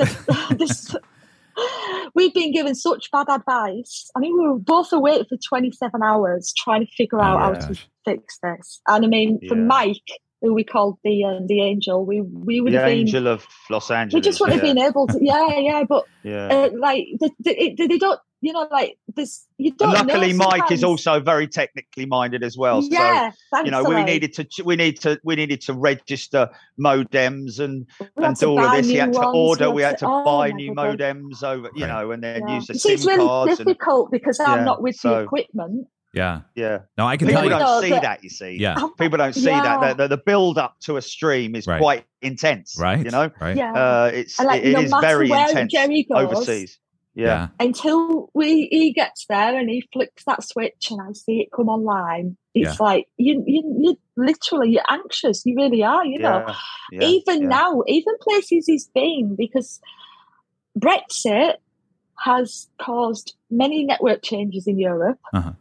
we've been given such bad advice. I mean, we were both awake for 27 hours trying to figure out how to fix this. And I mean, for Mike, who we called the Angel. We would the have been Angel of Los Angeles. We just wouldn't have been able to. Yeah, but yeah. Like they don't. You know, like this. You don't. And luckily, know Mike is also very technically minded as well. Yeah, so you know, we needed to register modems and do all of this. He had to order. We had to buy new modems over, you know, and then use the SIM it's really cards. Difficult because I'm not with the equipment. Yeah. Yeah. No, I can People tell you. don't see that, you see. Yeah. People don't see that. The build up to a stream is quite intense. Right. You know? Right. Yeah. It is very intense Jerry goes, overseas. Yeah. Until he gets there and he flicks that switch and I see it come online, it's like you literally you're anxious. You really are, you know. Yeah. Even now, even places he's been, because Brexit has caused many network changes in Europe.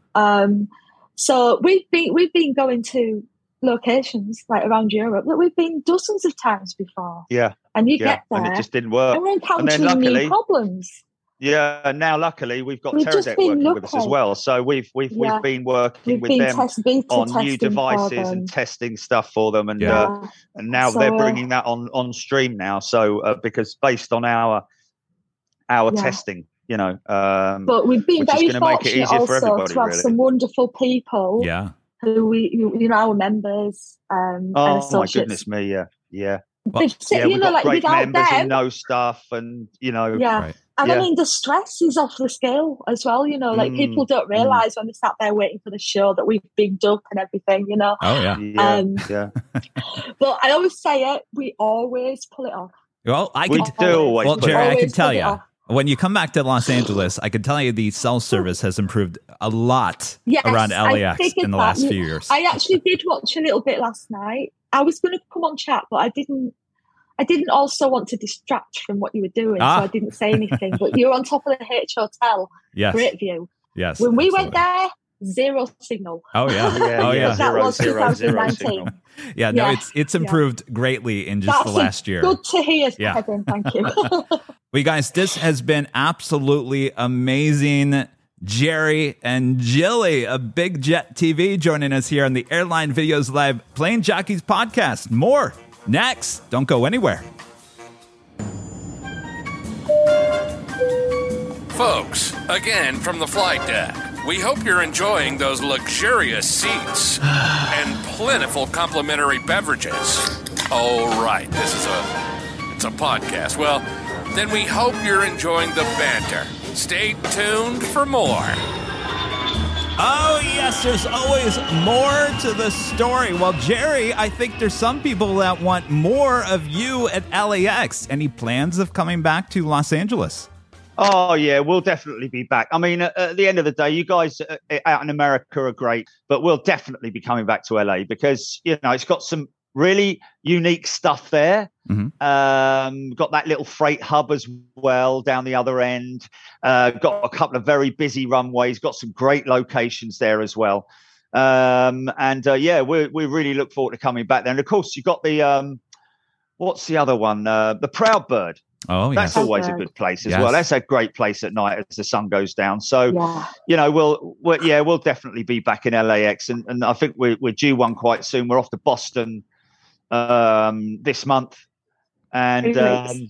So we've been going to locations like around Europe that we've been dozens of times before. Yeah. And you get there and it just didn't work. And we're encountering new problems. Yeah, and now luckily we've got Teradek working with us as well. So we've been working with them on new devices and testing stuff for them, and now they're bringing that on stream now. So because based on our testing, you know, but we've been very fortunate also to have some wonderful people. Yeah, who our members. Oh my goodness me! Yeah. Well, we've got great members who know stuff, and you know, And I mean, the stress is off the scale as well, you know, like people don't realise when they're sat there waiting for the show that we've been up and everything, you know. Oh, yeah. But I always say it, we always pull it off. Well, Jerry, I can tell you, when you come back to Los Angeles, I can tell you the cell service has improved a lot around LAX in the last few years. I actually did watch a little bit last night. I was going to come on chat, but I didn't also want to distract from what you were doing, so I didn't say anything. But you're on top of the H Hotel. Yes. Great view. Yes. When we went there, zero signal. Oh, yeah. That was 2019. Yeah, no, it's improved greatly in just the last year. Good to hear, Kevin. Thank you. Well, you guys, this has been absolutely amazing. Jerry and Jilly of Big Jet TV joining us here on the Airline Videos Live Plane Jockeys podcast. More next. Don't go anywhere. Folks, again from the flight deck, we hope you're enjoying those luxurious seats and plentiful complimentary beverages. Oh, right, it's a podcast. Well, then we hope you're enjoying the banter. Stay tuned for more. Oh, yes, there's always more to the story. Well, Jerry, I think there's some people that want more of you at LAX. Any plans of coming back to Los Angeles? Oh, yeah, we'll definitely be back. I mean, at the end of the day, you guys out in America are great, but we'll definitely be coming back to LA because, you know, it's got some really unique stuff there. Mm-hmm. Got that little freight hub as well down the other end. Got a couple of very busy runways. Got some great locations there as well. We really look forward to coming back there. And of course, you got the what's the other one? The Proud Bird. Oh, that's always a good place as well. That's a great place at night as the sun goes down. So, you know, we'll definitely be back in LAX, and I think we're due one quite soon. We're off to Boston this month, and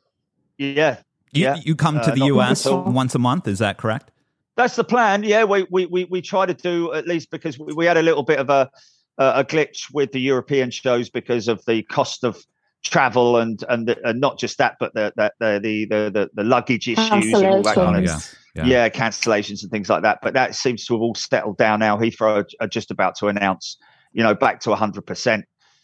you come to the US once a month. Is that correct? That's the plan. Yeah, we try to do at least, because we had a little bit of a glitch with the European shows because of the cost of travel and not just that, but the luggage issues and all that kind of cancellations and things like that. But that seems to have all settled down now. Heathrow are just about to announce, you know, back to 100%.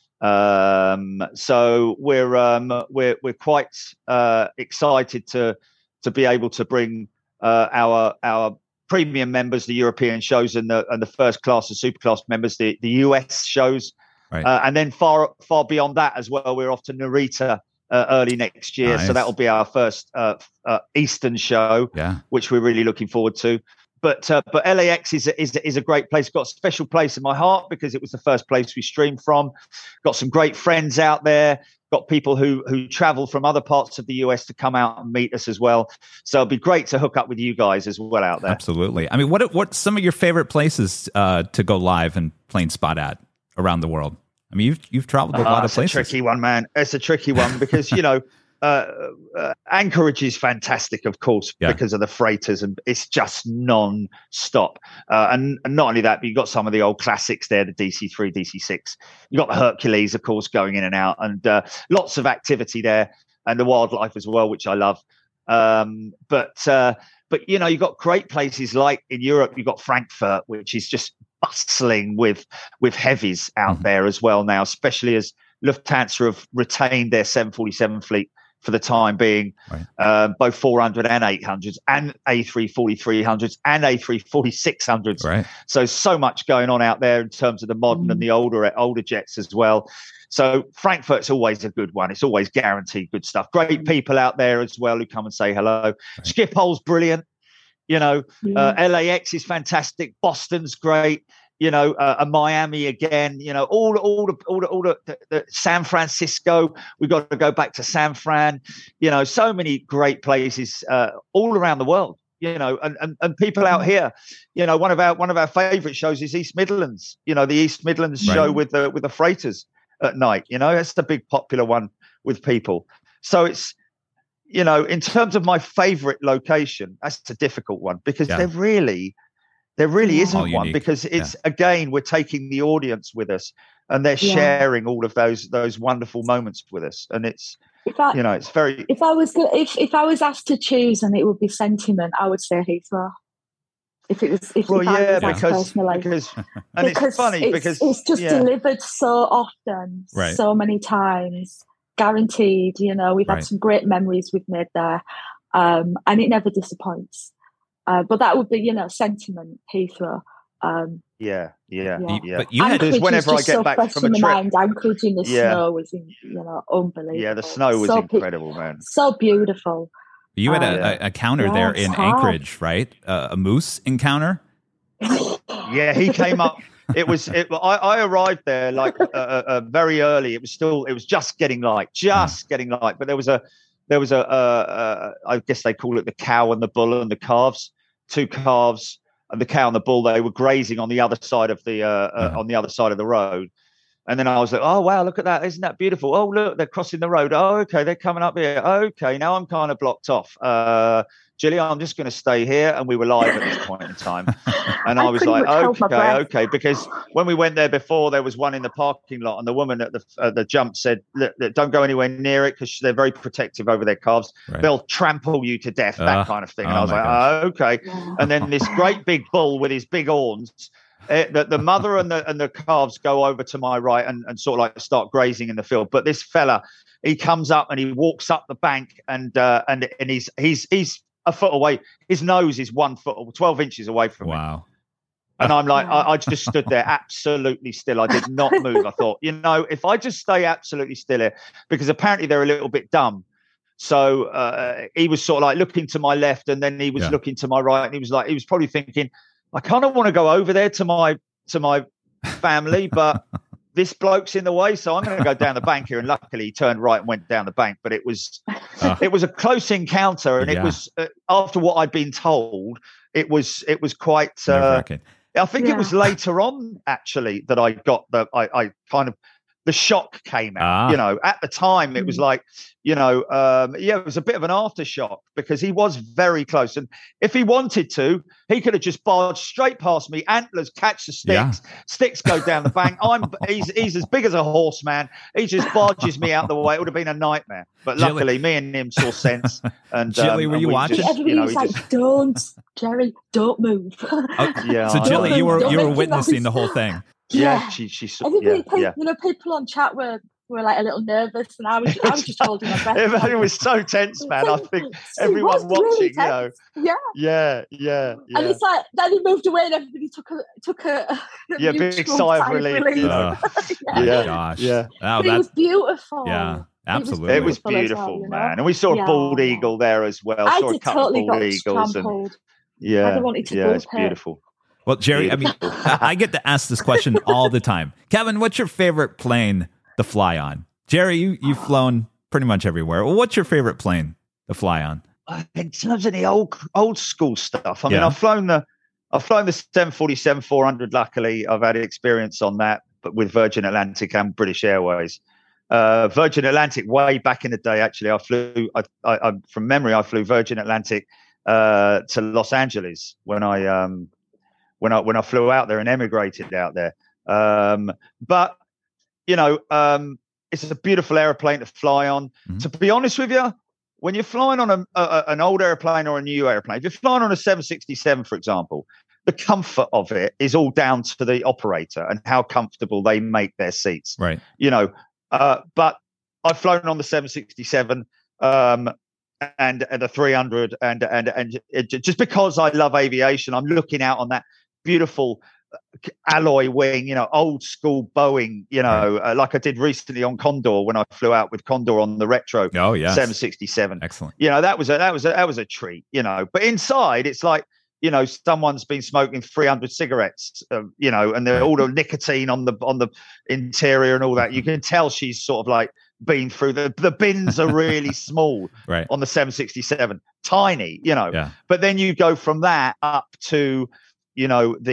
So we're quite excited to be able to bring our premium members, the European shows, and the first class and super class members, the US shows. Right. And then far beyond that as well, we're off to Narita early next year. Nice. So that'll be our first Eastern show, which we're really looking forward to. But LAX is a great place. Got a special place in my heart because it was the first place we streamed from. Got some great friends out there. Got people who travel from other parts of the US to come out and meet us as well. So it'd be great to hook up with you guys as well out there. Absolutely. I mean, what some of your favorite places to go live and plane spot at around the world? I mean, you've traveled to a lot of places. It's a tricky one, man. It's a tricky one because, Anchorage is fantastic, of course, because of the freighters, and it's just non-stop. And not only that, but you've got some of the old classics there, the DC-3, DC-6. You've got the Hercules, of course, going in and out, and lots of activity there, and the wildlife as well, which I love. But you've got great places like in Europe. You've got Frankfurt, which is just bustling with heavies out there as well now, especially as Lufthansa have retained their 747 fleet for the time being, both 400 and 800s and A340-300s and A340-600s. Right. So much going on out there in terms of the modern and the older jets as well. So Frankfurt's always a good one. It's always guaranteed good stuff. Great people out there as well who come and say hello. Right. Schiphol's brilliant. LAX is fantastic. Boston's great. Miami again. All the San Francisco. We've got to go back to San Fran. So many great places all around the world. And people out here. One of our favorite shows is East Midlands. The East Midlands show with the freighters at night. That's the big popular one with people. So it's. In terms of my favorite location, that's a difficult one because there really isn't one, because it's again, we're taking the audience with us and they're sharing all of those wonderful moments with us. And it's, it's very, if I was asked to choose and it would be sentiment, I would say Heathrow. Because it's funny because it's just delivered so often, so many times. Guaranteed, we've had some great memories we've made there, and it never disappoints. But that would be, sentiment, Heathrow. But Anchorage whenever I get back from a trip, Anchorage in the snow was, unbelievable. Yeah, the snow was incredible, man. So beautiful. You had a counter there in Anchorage, right? A moose encounter. Yeah, he came up. I arrived there very early. It was just getting light, but there was a I guess they call it the cow and the bull and the calves, two calves, and the cow and the bull. They were grazing on the other side of the road. And then I was like, oh, wow, look at that. Isn't that beautiful? Oh, look, they're crossing the road. Oh, okay, they're coming up here. Okay, now I'm kind of blocked off. Jilly, I'm just going to stay here. And we were live at this point in time. And I was like, okay. Because when we went there before, there was one in the parking lot. And the woman at the jump said, look, don't go anywhere near it because they're very protective over their calves. Right. They'll trample you to death, that kind of thing. And I was like, okay. And then this great big bull with his big horns. The mother and the calves go over to my right and sort of like start grazing in the field. But this fella, he comes up and he walks up the bank and he's a foot away. His nose is 1 foot or 12 inches away from me. Wow. And I'm like, I just stood there absolutely still. I did not move. I thought, if I just stay absolutely still here, because apparently they're a little bit dumb. So he was sort of like looking to my left and then he was looking to my right. And he was probably thinking, I kind of want to go over there to my family, but this bloke's in the way, so I'm going to go down the bank here. And luckily, he turned right and went down the bank. But it was a close encounter, and it was after what I'd been told. It was quite. I think it was later on actually that I got I kind of the shock came out. At the time it was like. It was a bit of an aftershock because he was very close. And if he wanted to, he could have just barged straight past me, antlers catch the sticks, sticks go down the bank. He's as big as a horse, man. He just barges me out the way. It would have been a nightmare. But luckily, me and him saw sense. And Jilly, were you watching? Everybody was like, don't, Jerry, don't move. So Jilly, you were witnessing the whole thing. Yeah, she people on chat were like a little nervous, and I was just holding my breath. It was so tense, man. I think everyone watching, really yeah. And it's like then he moved away, and everybody took a big sigh of relief. Gosh, but it was beautiful. Yeah, absolutely, it was beautiful, man. And we saw a bald eagle there as well. I saw a couple totally of bald got eagles, trampled. And I wanted to it's beautiful. Well, Jerry, I mean, I get to ask this question all the time. Kevin, what's your favorite plane to fly on? Jerry, you've flown pretty much everywhere. Well, what's your favorite plane to fly on? In terms of the old school stuff, I mean, I've flown the 747-400. Luckily, I've had experience on that. but with Virgin Atlantic and British Airways. Virgin Atlantic, way back in the day, actually, I flew. I from memory, I flew Virgin Atlantic to Los Angeles when I flew out there and emigrated out there. But it's a beautiful airplane to fly on. Mm-hmm. To be honest with you, when you're flying on an old airplane or a new airplane, if you're flying on a 767, for example, the comfort of it is all down to the operator and how comfortable they make their seats. Right. But I've flown on the 767 and the 300, and just because I love aviation, I'm looking out on that beautiful alloy wing, old school Boeing, like I did recently on Condor when I flew out with Condor on the retro 767. Excellent. That was a treat, but inside it's like, someone's been smoking 300 cigarettes, and they're all the nicotine on the interior and all that. You can tell she's sort of like been through the bins are really small right. on the 767, tiny, but then you go from that up to, the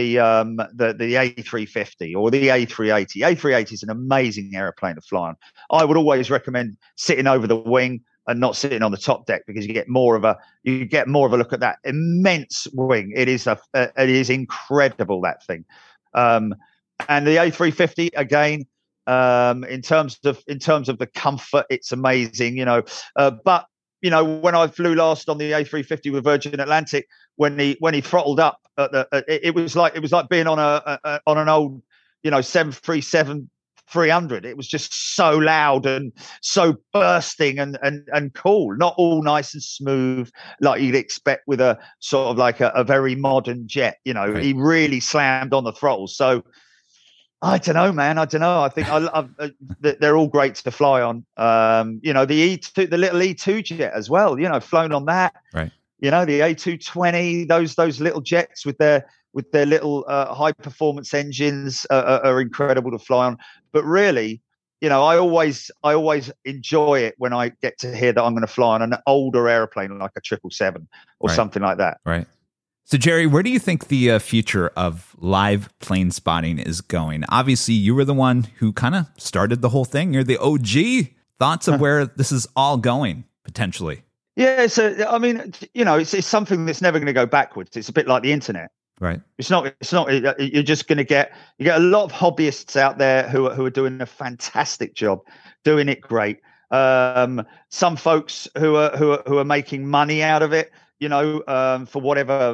A350 or the A380. A380 is an amazing airplane to fly on. I would always recommend sitting over the wing and not sitting on the top deck, because you get more of a look at that immense wing. It is incredible, that thing. And the A350 again, in terms of the comfort, it's amazing, but when I flew last on the A350 with Virgin Atlantic, when he throttled up it was like being on an old 737 300. It was just so loud and so bursting and cool, not all nice and smooth like you'd expect with a sort of like a very modern jet. Right. He really slammed on the throttle. So I don't know, man. I think they're all great to fly on. The E2, the little E2 jet as well. Flown on that. Right. The A220, those little jets with their little high performance engines are incredible to fly on. But really, I always enjoy it when I get to hear that I'm going to fly on an older airplane like a 777 or right. something like that. Right. So, Jerry, where do you think the future of live plane spotting is going? Obviously, you were the one who kind of started the whole thing. You're the OG. Thoughts of where this is all going, potentially? Yeah, so, I mean, it's something that's never going to go backwards. It's a bit like the internet. Right. It's not. You're just going to get a lot of hobbyists out there who are doing a fantastic job, doing it great. Some folks who are making money out of it, for whatever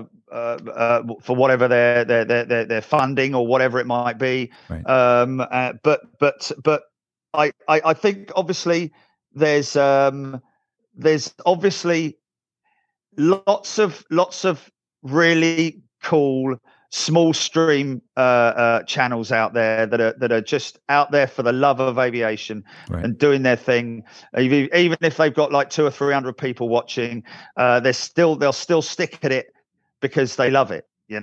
their funding or whatever it might be. Right. But I think obviously there's obviously lots of really cool small stream channels out there that are just out there for the love of aviation right. and doing their thing. Even if they've got like 200 or 300 people watching, they'll still stick at it because they love it. In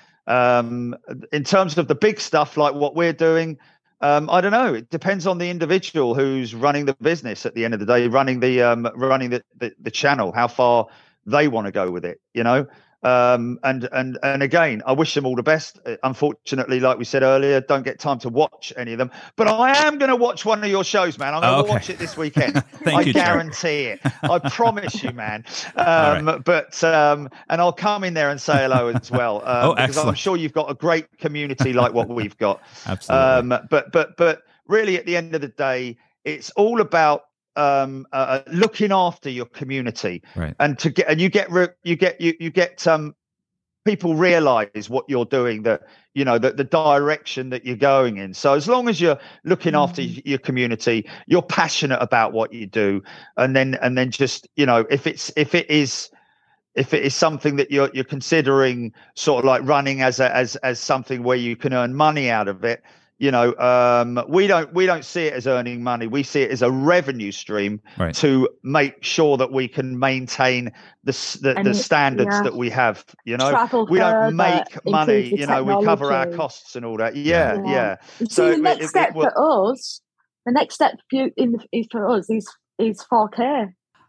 terms of the big stuff like what we're doing, I don't know. It depends on the individual who's running the business at the end of the day, running the channel, how far they want to go with it, And again, I wish them all the best. Unfortunately, like we said earlier, don't get time to watch any of them. But I am going to watch one of your shows, man. I'm going to watch it this weekend. I guarantee it. I promise you, man. Right. But and I'll come in there and say hello as well. Because I'm sure you've got a great community like what we've got. Absolutely. But really, at the end of the day, it's all about looking after your community, right. and you get people realize what you're doing, that the direction that you're going in. So as long as you're looking after your community, you're passionate about what you do, and then just if it is something that you're considering sort of like running as something where you can earn money out of it, we don't see it as earning money. We see it as a revenue stream right. to make sure that we can maintain the standards that we have. We don't make money. We cover our costs and all that. Yeah. So the next step for us is 4K.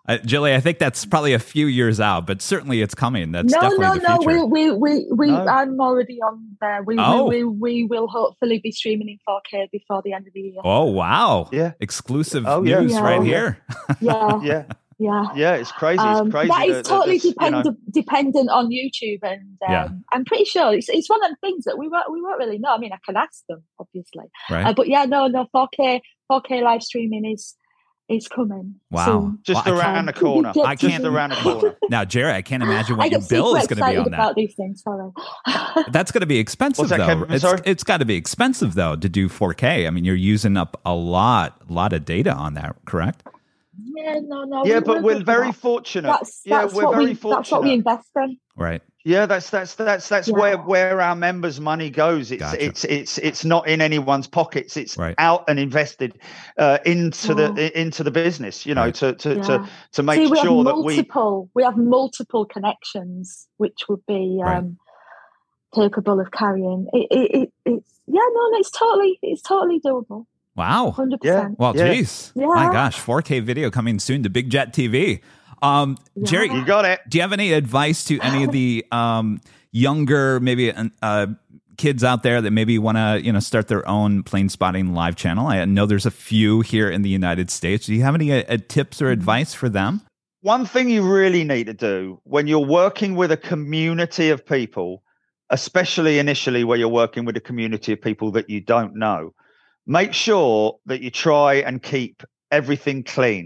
Jilly, I think that's probably a few years out, but certainly it's coming. That's definitely the future. No. I'm already on there. We will hopefully be streaming in 4K before the end of the year. Oh, wow. Yeah. Exclusive news right here. Yeah. Yeah, it's crazy. It's crazy. That is totally dependent on YouTube, and I'm pretty sure it's one of the things that we won't really know. I mean, I can ask them, obviously, right. But yeah, no, 4K live streaming is coming. Wow, soon. Just around the corner. I can't around the corner. Now, Jerry, I can't imagine what your bill is going to be on that. About these things, sorry. That's going to be expensive, though. Kevin? It's got to be expensive, though, to do 4K. I mean, you're using up a lot of data on that, correct? Yeah, no. Yeah, but we're very fortunate. That's what we invest in. Right. Yeah, that's where our members' money goes. It's not in anyone's pockets. It's out and invested into the business. You know, to make sure that we have multiple connections, which would be capable of carrying. It's totally doable. Wow. 100%. Yeah. Well, geez. Yeah. My gosh, 4K video coming soon to Big Jet TV. Jerry, you got it. Do you have any advice to any of the younger, maybe kids out there that maybe want to, start their own plane spotting live channel? I know there's a few here in the United States. Do you have any tips or advice for them? One thing you really need to do when you're working with a community of people, especially initially where you're working with a community of people that you don't know, make sure that you try and keep everything clean,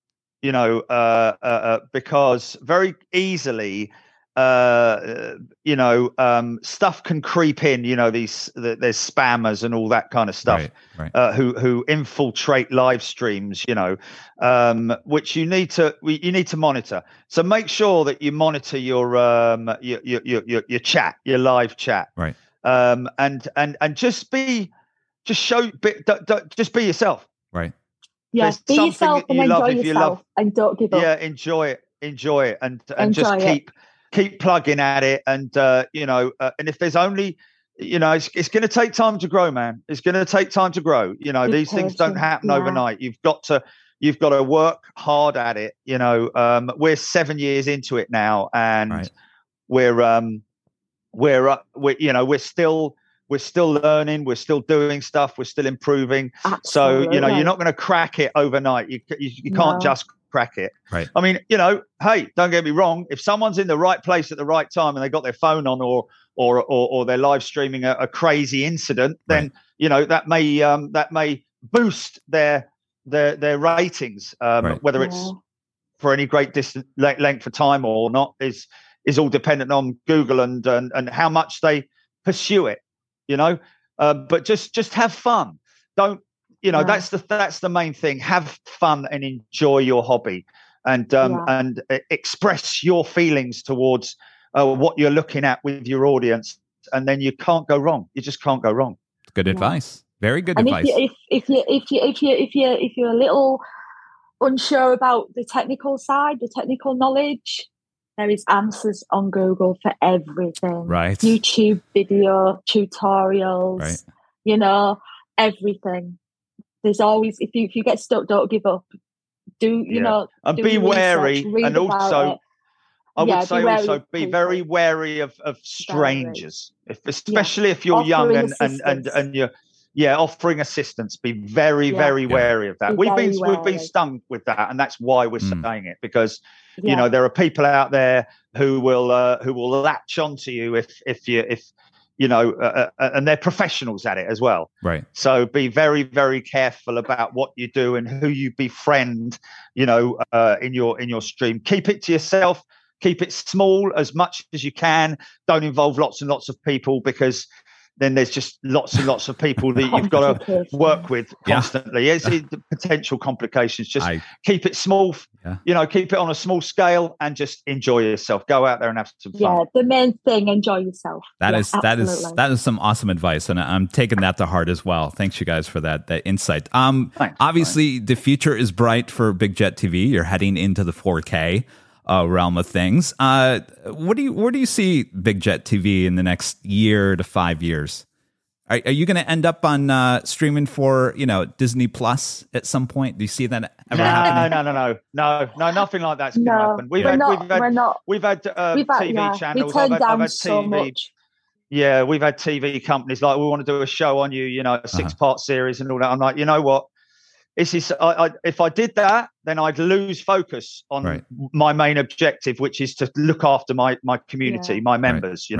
because very easily, stuff can creep in, there's spammers and all that kind of stuff, who infiltrate live streams, which you need to monitor. So make sure that you monitor your chat, your live chat, right? And just be yourself, right? Yeah, be yourself and enjoy yourself, and don't give up. Yeah, enjoy it, and just keep plugging at it, and and if there's only, it's going to take time to grow, man. It's going to take time to grow. These things don't happen overnight. You've got to work hard at it. We're 7 years into it now, and we're still learning, we're still doing stuff, we're still improving. Absolutely. So, you're not going to crack it overnight. You can't just crack it. Right. I mean, hey, don't get me wrong. If someone's in the right place at the right time and they got their phone on or they're live streaming a crazy incident, then, that may boost their ratings, whether it's for any great distance length of time or not is all dependent on Google and how much they pursue it. But just have fun. Don't, that's the main thing. Have fun and enjoy your hobby, and express your feelings towards what you're looking at with your audience, and then you can't go wrong. You just can't go wrong. Good advice. Very good advice. If you're a little unsure about the technical side, the technical knowledge, there is answers on Google for everything. Right. YouTube video, tutorials, everything. There's always, if you get stuck, don't give up. And be wary. And also, I would say also be very wary of strangers, especially if you're young and you're offering assistance. Be very, very wary of that. We've been stung with that, and that's why we're saying it, because there are people out there who will latch onto you if and they're professionals at it as well. Right. So be very, very careful about what you do and who you befriend, in your stream. Keep it to yourself. Keep it small as much as you can. Don't involve lots and lots of people, because then there's just lots and lots of people that you've got to work with constantly. It's potential complications. Just keep it small, keep it on a small scale, and just enjoy yourself. Go out there and have some fun. Yeah, the main thing, enjoy yourself. That is some awesome advice, and I'm taking that to heart as well. Thanks, you guys, for that insight. Thanks, obviously, the future is bright for Big Jet TV. You're heading into the 4K realm of things. Where do you see Big Jet TV in the next year to 5 years? Are you going to end up on streaming for Disney Plus at some point? Do you see that ever happening? No, nothing like that's going to happen. We've had TV channels. I've had TV. So much. Yeah, we've had TV companies like, we want to do a show on you, a 6-part series and all that. I'm like, you know what? If I did that, then I'd lose focus on my main objective, which is to look after my community, my members.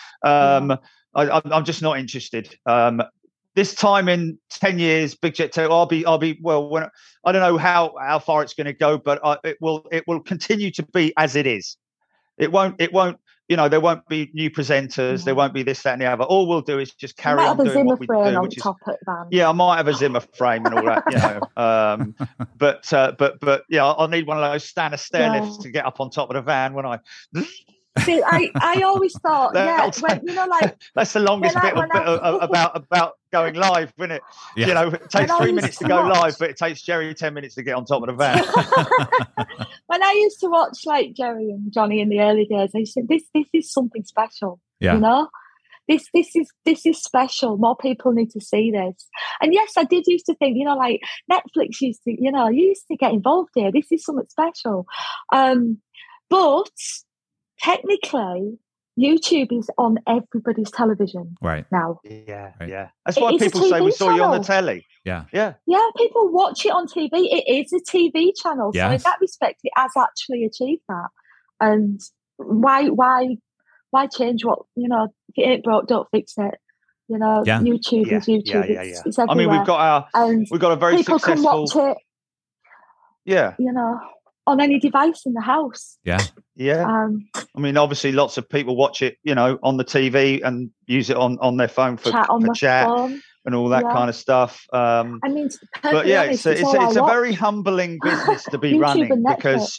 I'm just not interested. This time in 10 years, Big Jet 2, I'll be well. I don't know how far it's going to go, but it will continue to be as it is. It won't. There won't be new presenters. There won't be this, that, and the other. All we'll do is just carry on doing what we do. I might have a Zimmer frame and all that. But I'll need one of those stair lifts to get up on top of the van when I. See, I always thought, that's the longest bit about going live, isn't it? Yeah. It takes 3 minutes to go live, but it takes Jerry 10 minutes to get on top of the van. When I used to watch like Jerry and Johnny in the early days, I used to think this is something special. Yeah. This is special. More people need to see this. And yes, I did used to think, like Netflix used to, you used to get involved here. This is something special. But technically, YouTube is on everybody's television now. Yeah. That's why people say we saw you on the telly. Yeah. People watch it on TV. It is a TV channel. So in that respect, it has actually achieved that. And why change what, if it ain't broke, don't fix it. YouTube is YouTube. It's everywhere. I mean, we've got a very people successful... can watch it. Yeah. On any device in the house. Yeah. I mean, obviously, lots of people watch it, on the TV and use it on their phone for chat and all that kind of stuff. But it's a very humbling business to be running because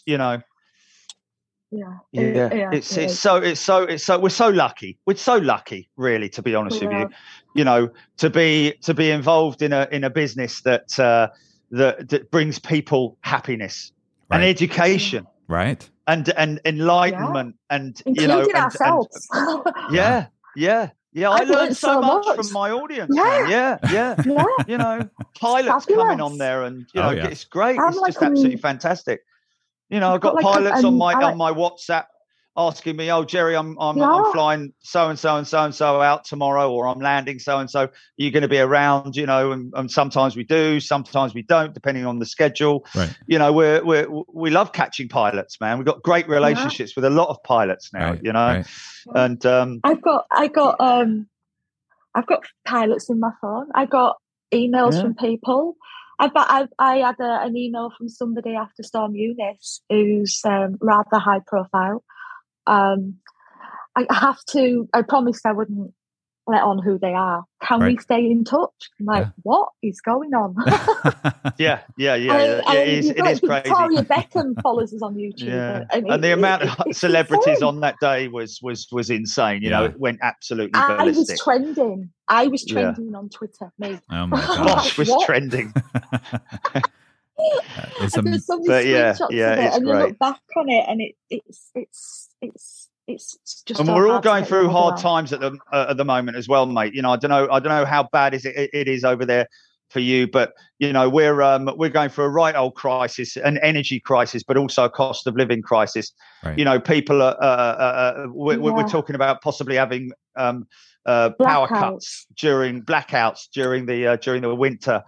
it's so we're so lucky. We're so lucky, really, to be honest with you. To be involved in a business that brings people happiness. And education, and enlightenment, and including ourselves. I learned so much from my audience. Pilots coming on there, and it's great. It's just absolutely fantastic. I've got pilots on my WhatsApp asking me, "Oh, Jerry, I'm flying so and so and so and so out tomorrow, or I'm landing so and so. Are you going to be around?" And sometimes we do, sometimes we don't, depending on the schedule. We love catching pilots, man. We've got great relationships with a lot of pilots now. And I've got pilots in my phone. I got emails from people. I had an email from somebody after Storm Eunice who's rather high profile. I promised I wouldn't let on who they are. Can we stay in touch? I'm like, what is going on? Yeah. It is crazy. Victoria Beckham follows us on YouTube. And the amount of celebrities on that day was insane. It went absolutely ballistic. I was trending on Twitter. Me. Oh my gosh. Was trending. There's so many screenshots of it, and you look back on it, and it's just. And we're all going through hard times at the moment as well, mate. I don't know how bad it is over there for you, but we're going through a right old crisis, an energy crisis, but also a cost of living crisis. People we're talking about possibly having power cuts during the winter.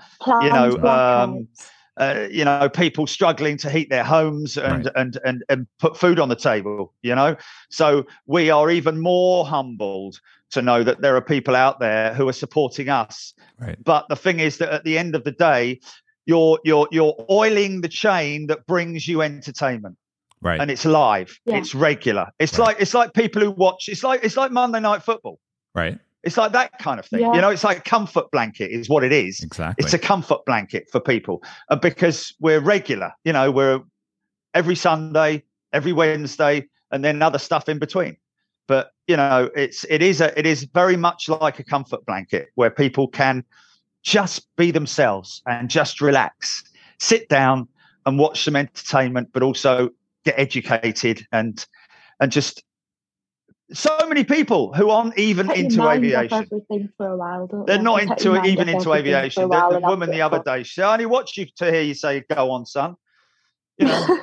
People struggling to heat their homes and put food on the table, So we are even more humbled to know that there are people out there who are supporting us. Right. But the thing is that at the end of the day, you're oiling the chain that brings you entertainment. Right. And it's live. Yeah. It's regular. It's like people who watch. It's like Monday Night Football. Right. It's like that kind of thing. Yeah. It's like a comfort blanket is what it is. Exactly. It's a comfort blanket for people because we're regular. We're every Sunday, every Wednesday, and then other stuff in between. But it is very much like a comfort blanket where people can just be themselves and just relax, sit down and watch some entertainment, but also get educated and just so many people who aren't even into aviation. Everything for a while, they're not into aviation. The woman the other day, she said, "I only watch you to hear you say, 'Go on, son.'" You know.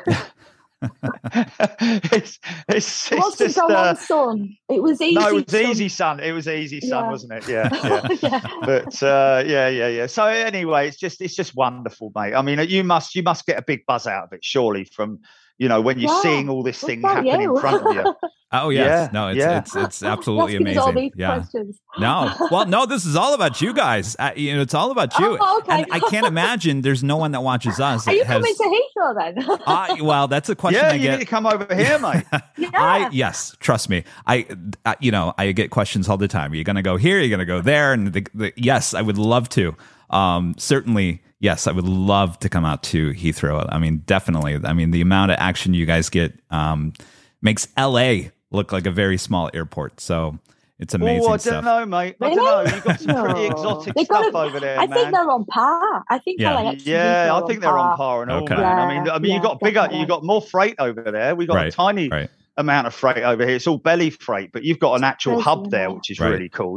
it's just Go on, son. It was easy. No, it was son. easy, son. It was easy, son, wasn't it? Yeah. Yeah. But yeah. So anyway, it's just wonderful, mate. I mean, you must get a big buzz out of it, surely, from when you're seeing all this thing happen in front of you. Oh yes, no, it's absolutely amazing. All these questions. No, this is all about you guys. It's all about you. Oh, okay. And I can't imagine there's no one that watches us. Are you coming to Heathrow then? Well, that's a question I get. You need to come over here, mate. Yes, trust me. I get questions all the time. Are you going to go here? Are you going to go there? And yes, I would love to. Certainly. Yes, I would love to come out to Heathrow. I mean, definitely. I mean, the amount of action you guys get makes LA look like a very small airport. So it's amazing I don't know, mate. Really? I don't know. You've got some pretty exotic stuff over there, I think they're on par. I think LAX I think they're on par and all, man. I mean, you've got you got more freight over there. We've got a tiny amount of freight over here. It's all belly freight, but you've got an actual hub there, which is really cool,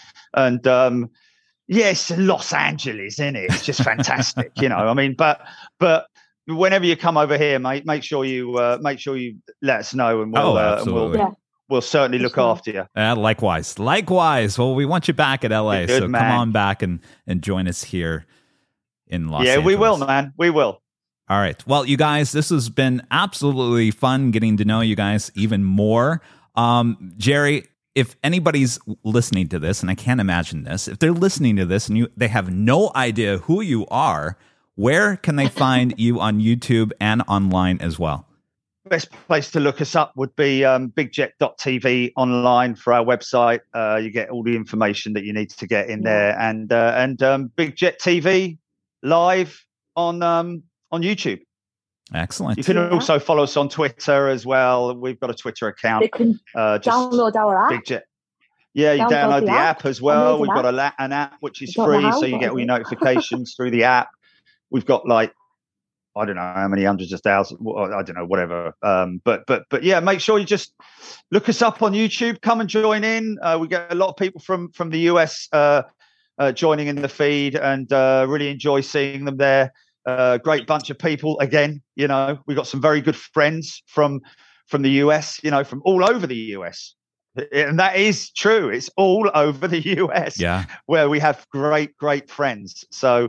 And yes, Los Angeles, isn't it? It's just fantastic, I mean, but whenever you come over here, mate, make sure you let us know, and we'll certainly look after you. Likewise. Well, we want you back at LA, so come on back and join us here in Los Angeles. Yeah, we will, man. We will. All right. Well, you guys, this has been absolutely fun getting to know you guys even more. Jerry, if anybody's listening to this, and I can't imagine this, if they're listening to this and they have no idea who you are, where can they find you on YouTube and online as well? Best place to look us up would be bigjet.tv online for our website. You get all the information that you need to get in there, and Big Jet TV live on YouTube. Excellent. You can also follow us on Twitter as well. We've got a Twitter account. You can download our app. Big Jet. Yeah, you download the app as well. We've got an app which is free, so you get all your notifications through the app. We've got I don't know how many hundreds of thousands. I don't know, whatever. But yeah, make sure you just look us up on YouTube. Come and join in. We get a lot of people from the US joining in the feed, and really enjoy seeing them there. Great bunch of people. Again, we've got some very good friends from the US. From all over the US. And that is true. It's all over the US, where we have great friends. So,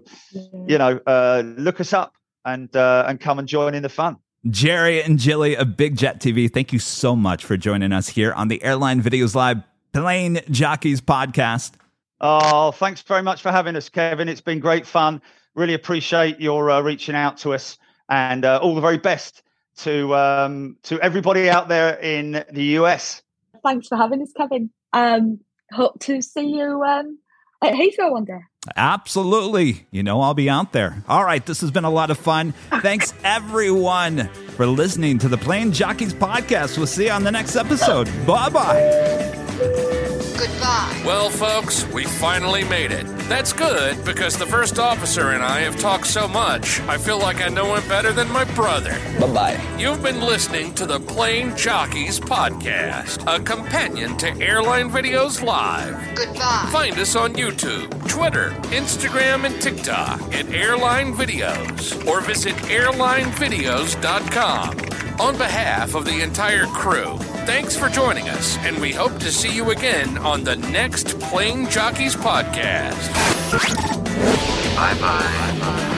look us up and come and join in the fun. Jerry and Jilly of Big Jet TV, thank you so much for joining us here on the Airline Videos Live Plane Jockeys podcast. Oh, thanks very much for having us, Kevin. It's been great fun. Really appreciate your reaching out to us, and all the very best to everybody out there in the US. Thanks for having us, Kevin. Hope to see you at Heathrow one day. Absolutely. I'll be out there. All right. This has been a lot of fun. Thanks, everyone, for listening to the Plane Jockeys podcast. We'll see you on the next episode. Bye-bye. Goodbye. Well, folks, we finally made it. That's good, because the first officer and I have talked so much, I feel like I know him better than my brother. Bye-bye. You've been listening to the Plane Jockeys podcast, a companion to Airline Videos Live. Goodbye. Find us on YouTube, Twitter, Instagram, and TikTok at Airline Videos, or visit airlinevideos.com. On behalf of the entire crew, thanks for joining us, and we hope to see you again on the next Plane Jockeys podcast. Bye-bye.